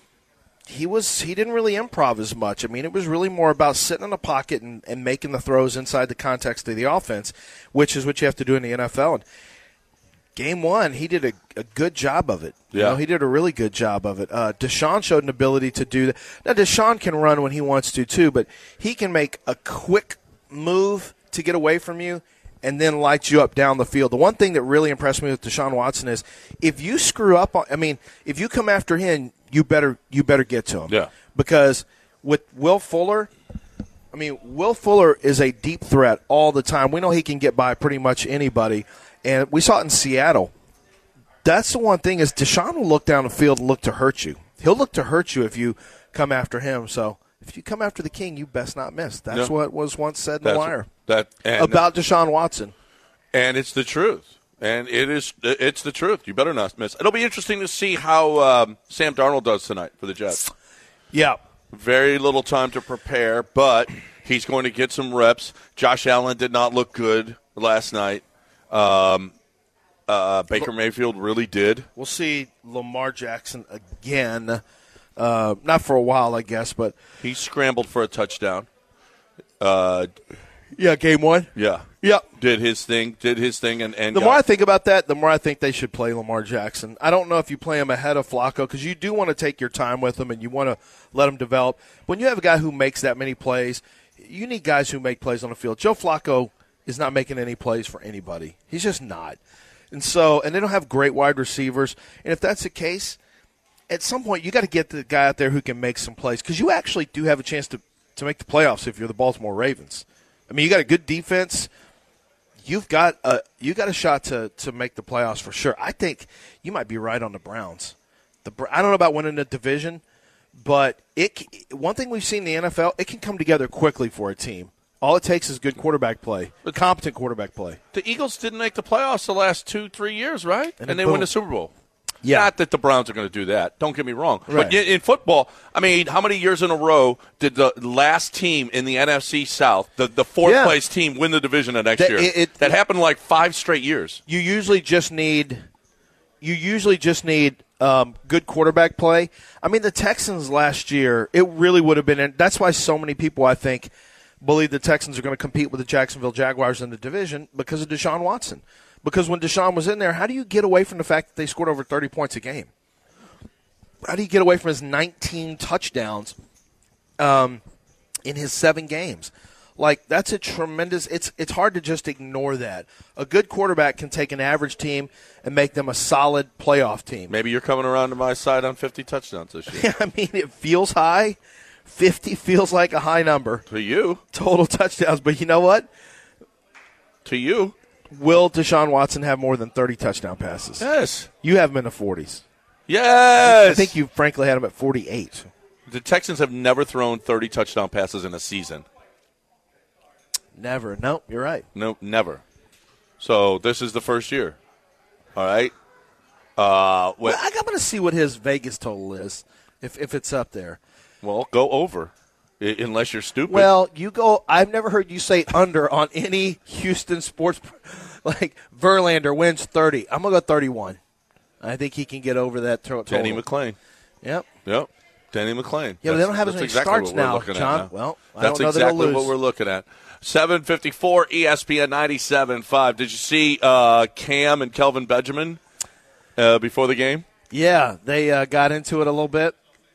[SPEAKER 4] he was he didn't really improv as much. I mean, it was really more about sitting in a pocket and, and making the throws inside the context of the offense, which is what you have to do in the N F L. And game one, he did a, a good job of it.
[SPEAKER 3] Yeah.
[SPEAKER 4] You know, he did a really good job of it. Uh, Deshaun showed an ability to do that. Now, Deshaun can run when he wants to, too, but he can make a quick move to get away from you and then light you up down the field. The one thing that really impressed me with Deshaun Watson is if you screw up, on, I mean, if you come after him, you better you better get to him.
[SPEAKER 3] Yeah.
[SPEAKER 4] Because with Will Fuller, I mean, Will Fuller is a deep threat all the time. We know he can get by pretty much anybody. And we saw it in Seattle. That's the one thing is Deshaun will look down the field and look to hurt you. He'll look to hurt you if you come after him. So if you come after the king, you best not miss. That's
[SPEAKER 3] no.
[SPEAKER 4] what was once said in
[SPEAKER 3] That's,
[SPEAKER 4] The Wire
[SPEAKER 3] that, and,
[SPEAKER 4] about Deshaun Watson.
[SPEAKER 3] And it's the truth. And it is, it's the truth. You better not miss. It'll be interesting to see how um, Sam Darnold does tonight for the Jets.
[SPEAKER 4] Yeah.
[SPEAKER 3] Very little time to prepare, but he's going to get some reps. Josh Allen did not look good last night. Um, uh, Baker Mayfield really did.
[SPEAKER 4] We'll see Lamar Jackson again. Uh, not for a while, I guess, but
[SPEAKER 3] he scrambled for a touchdown. Uh,
[SPEAKER 4] yeah, game one.
[SPEAKER 3] Yeah,
[SPEAKER 4] yeah,
[SPEAKER 3] did his thing. Did his thing, and, and
[SPEAKER 4] the
[SPEAKER 3] got,
[SPEAKER 4] more I think about that, the more I think they should play Lamar Jackson. I don't know if you play him ahead of Flacco because you do want to take your time with him and you want to let him develop. When you have a guy who makes that many plays, you need guys who make plays on the field. Joe Flacco is not making any plays for anybody. He's just not. And so, and they don't have great wide receivers. And if that's the case, at some point you got to get the guy out there who can make some plays because you actually do have a chance to, to make the playoffs if you're the Baltimore Ravens. I mean, you got a good defense. You've got a you got a shot to, to make the playoffs for sure. I think you might be right on the Browns. The I don't know about winning the division, but it one thing we've seen in the N F L, it can come together quickly for a team. All it takes is good quarterback play, competent quarterback play.
[SPEAKER 3] The Eagles didn't make the playoffs the last two, three years, right?
[SPEAKER 4] And,
[SPEAKER 3] and they
[SPEAKER 4] boom.
[SPEAKER 3] win the Super Bowl.
[SPEAKER 4] Yeah.
[SPEAKER 3] Not that the Browns are going to do that. Don't get me wrong.
[SPEAKER 4] Right.
[SPEAKER 3] But in football, I mean, how many years in a row did the last team in the N F C South, the, the fourth-place yeah. team, win the division the next
[SPEAKER 4] that,
[SPEAKER 3] year?
[SPEAKER 4] It, it,
[SPEAKER 3] that happened like five straight years.
[SPEAKER 4] You usually just need you usually just need um, good quarterback play. I mean, the Texans last year, it really would have been – that's why so many people, I think, believe the Texans are going to compete with the Jacksonville Jaguars in the division because of Deshaun Watson. Because when Deshaun was in there, how do you get away from the fact that they scored over thirty points a game? How do you get away from his nineteen touchdowns um, in his seven games? Like, that's a tremendous – it's it's hard to just ignore that. A good quarterback can take an average team and make them a solid playoff team.
[SPEAKER 3] Maybe you're coming around to my side on fifty touchdowns this year.
[SPEAKER 4] Yeah, I mean, it feels high. fifty feels like a high number.
[SPEAKER 3] To you.
[SPEAKER 4] Total touchdowns. But you know what?
[SPEAKER 3] To you.
[SPEAKER 4] Will Deshaun Watson have more than thirty touchdown passes?
[SPEAKER 3] Yes.
[SPEAKER 4] You have him in the forties.
[SPEAKER 3] Yes.
[SPEAKER 4] I think you, frankly, had him at forty-eight.
[SPEAKER 3] The Texans have never thrown thirty touchdown passes in a season.
[SPEAKER 4] Never. Nope, you're right.
[SPEAKER 3] No, never. So this is the first year. All right. Uh,
[SPEAKER 4] well, I'm going to see what his Vegas total is, if if it's up there.
[SPEAKER 3] Well, go over, I- unless you're stupid.
[SPEAKER 4] Well, you go. I've never heard you say under on any Houston sports. Like Verlander wins thirty. I'm going to go thirty-one. I think he can get over that total.
[SPEAKER 3] Denny McClain.
[SPEAKER 4] Yep.
[SPEAKER 3] Yep. Denny McClain.
[SPEAKER 4] Yeah, but they don't have as many
[SPEAKER 3] exactly
[SPEAKER 4] starts
[SPEAKER 3] what we're
[SPEAKER 4] now,
[SPEAKER 3] looking at
[SPEAKER 4] John.
[SPEAKER 3] now.
[SPEAKER 4] Well, I
[SPEAKER 3] that's
[SPEAKER 4] don't know
[SPEAKER 3] exactly
[SPEAKER 4] that they'll
[SPEAKER 3] what
[SPEAKER 4] lose.
[SPEAKER 3] we're looking at. seven fifty-four E S P N ninety-seven point five. Did you see uh, Cam and Kelvin Benjamin uh, before the game?
[SPEAKER 4] Yeah, they uh, got into it a little bit.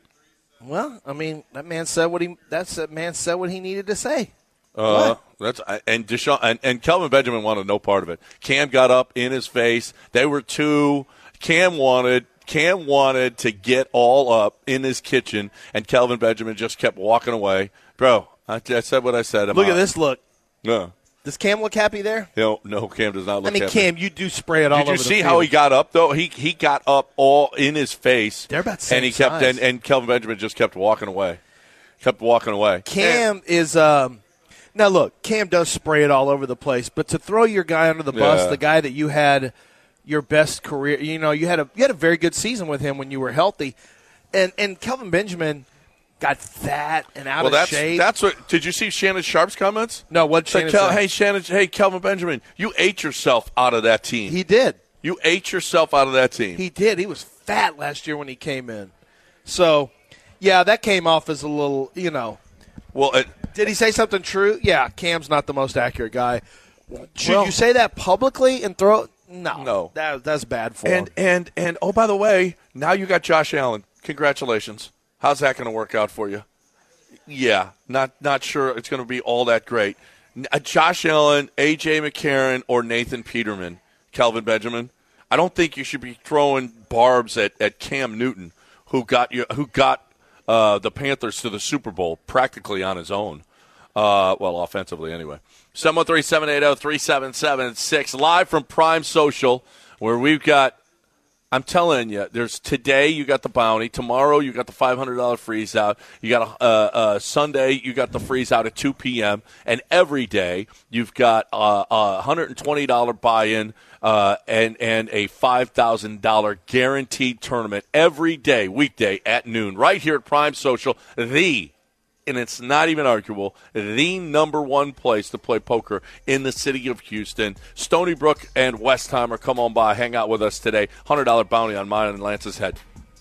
[SPEAKER 4] Well, I mean, that man said what he that's that man said what he needed to say.
[SPEAKER 3] Uh, that's and Deshaun and, and Kelvin Benjamin wanted no part of it. Cam got up in his face. They were two. Cam wanted Cam wanted to get all up in his kitchen, and Kelvin Benjamin just kept walking away. Bro, I, I said what I said. I'm
[SPEAKER 4] look
[SPEAKER 3] out.
[SPEAKER 4] at this look.
[SPEAKER 3] No.
[SPEAKER 4] Does Cam look happy there?
[SPEAKER 3] No, no, Cam does not look
[SPEAKER 4] I mean,
[SPEAKER 3] happy.
[SPEAKER 4] Cam, you do spray it all
[SPEAKER 3] Did
[SPEAKER 4] over
[SPEAKER 3] you
[SPEAKER 4] the
[SPEAKER 3] see
[SPEAKER 4] field.
[SPEAKER 3] how he got up, though? He he got up all in his face.
[SPEAKER 4] They're about the same
[SPEAKER 3] and he kept
[SPEAKER 4] size.
[SPEAKER 3] and, and Kelvin Benjamin just kept walking away. Kept walking away.
[SPEAKER 4] Cam is um, now look, Cam does spray it all over the place, but to throw your guy under the bus,
[SPEAKER 3] Yeah.
[SPEAKER 4] the guy that you had your best career, you know, you had a you had a very good season with him when you were healthy, and and Kelvin Benjamin got fat and out
[SPEAKER 3] Well,
[SPEAKER 4] of
[SPEAKER 3] that's
[SPEAKER 4] shape.
[SPEAKER 3] that's what. Did you see Shannon Sharp's comments?
[SPEAKER 4] No, what
[SPEAKER 3] Said,
[SPEAKER 4] Shannon
[SPEAKER 3] Kel,
[SPEAKER 4] said?
[SPEAKER 3] hey Shannon, hey Kelvin Benjamin, you ate yourself out of that team.
[SPEAKER 4] He did.
[SPEAKER 3] You ate yourself out of that team.
[SPEAKER 4] He did. He was fat last year when he came in. So, yeah, that came off as a little, you know.
[SPEAKER 3] Well, it,
[SPEAKER 4] did he say something true? Yeah, Cam's not the most accurate guy. Should
[SPEAKER 3] Well-
[SPEAKER 4] you say that publicly and throw? No,
[SPEAKER 3] No.
[SPEAKER 4] that that's bad for
[SPEAKER 3] and
[SPEAKER 4] him.
[SPEAKER 3] and and oh, by the way, now you got Josh Allen. Congratulations. How's that going to work out for you? Yeah, not not sure it's going to be all that great. N- uh, Josh Allen, A J McCarron, or Nathan Peterman, Kelvin Benjamin. I don't think you should be throwing barbs at, at Cam Newton, who got you, who got uh, the Panthers to the Super Bowl practically on his own. Uh, well, offensively anyway. seven one three, seven eight zero, three seven seven six, live from Prime Social, where we've got, I'm telling you, there's today you got the bounty. Tomorrow you got the five hundred dollars freeze out. You got a, uh, uh, Sunday you got the freeze out at two p.m. And every day you've got uh, a one hundred twenty dollars buy-in uh, and, and a five thousand dollars guaranteed tournament every day, weekday at noon, right here at Prime Social, the and it's not even arguable, the number one place to play poker in the city of Houston. Stony Brook and Westheimer, come on by, hang out with us today. one hundred dollars bounty on mine and Lance's head.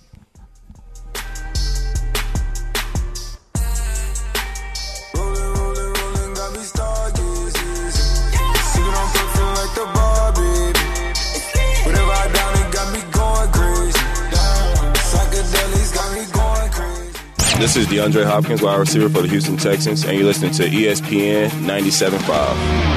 [SPEAKER 10] This is DeAndre Hopkins, wide receiver for the Houston Texans, and you're listening to E S P N ninety-seven point five.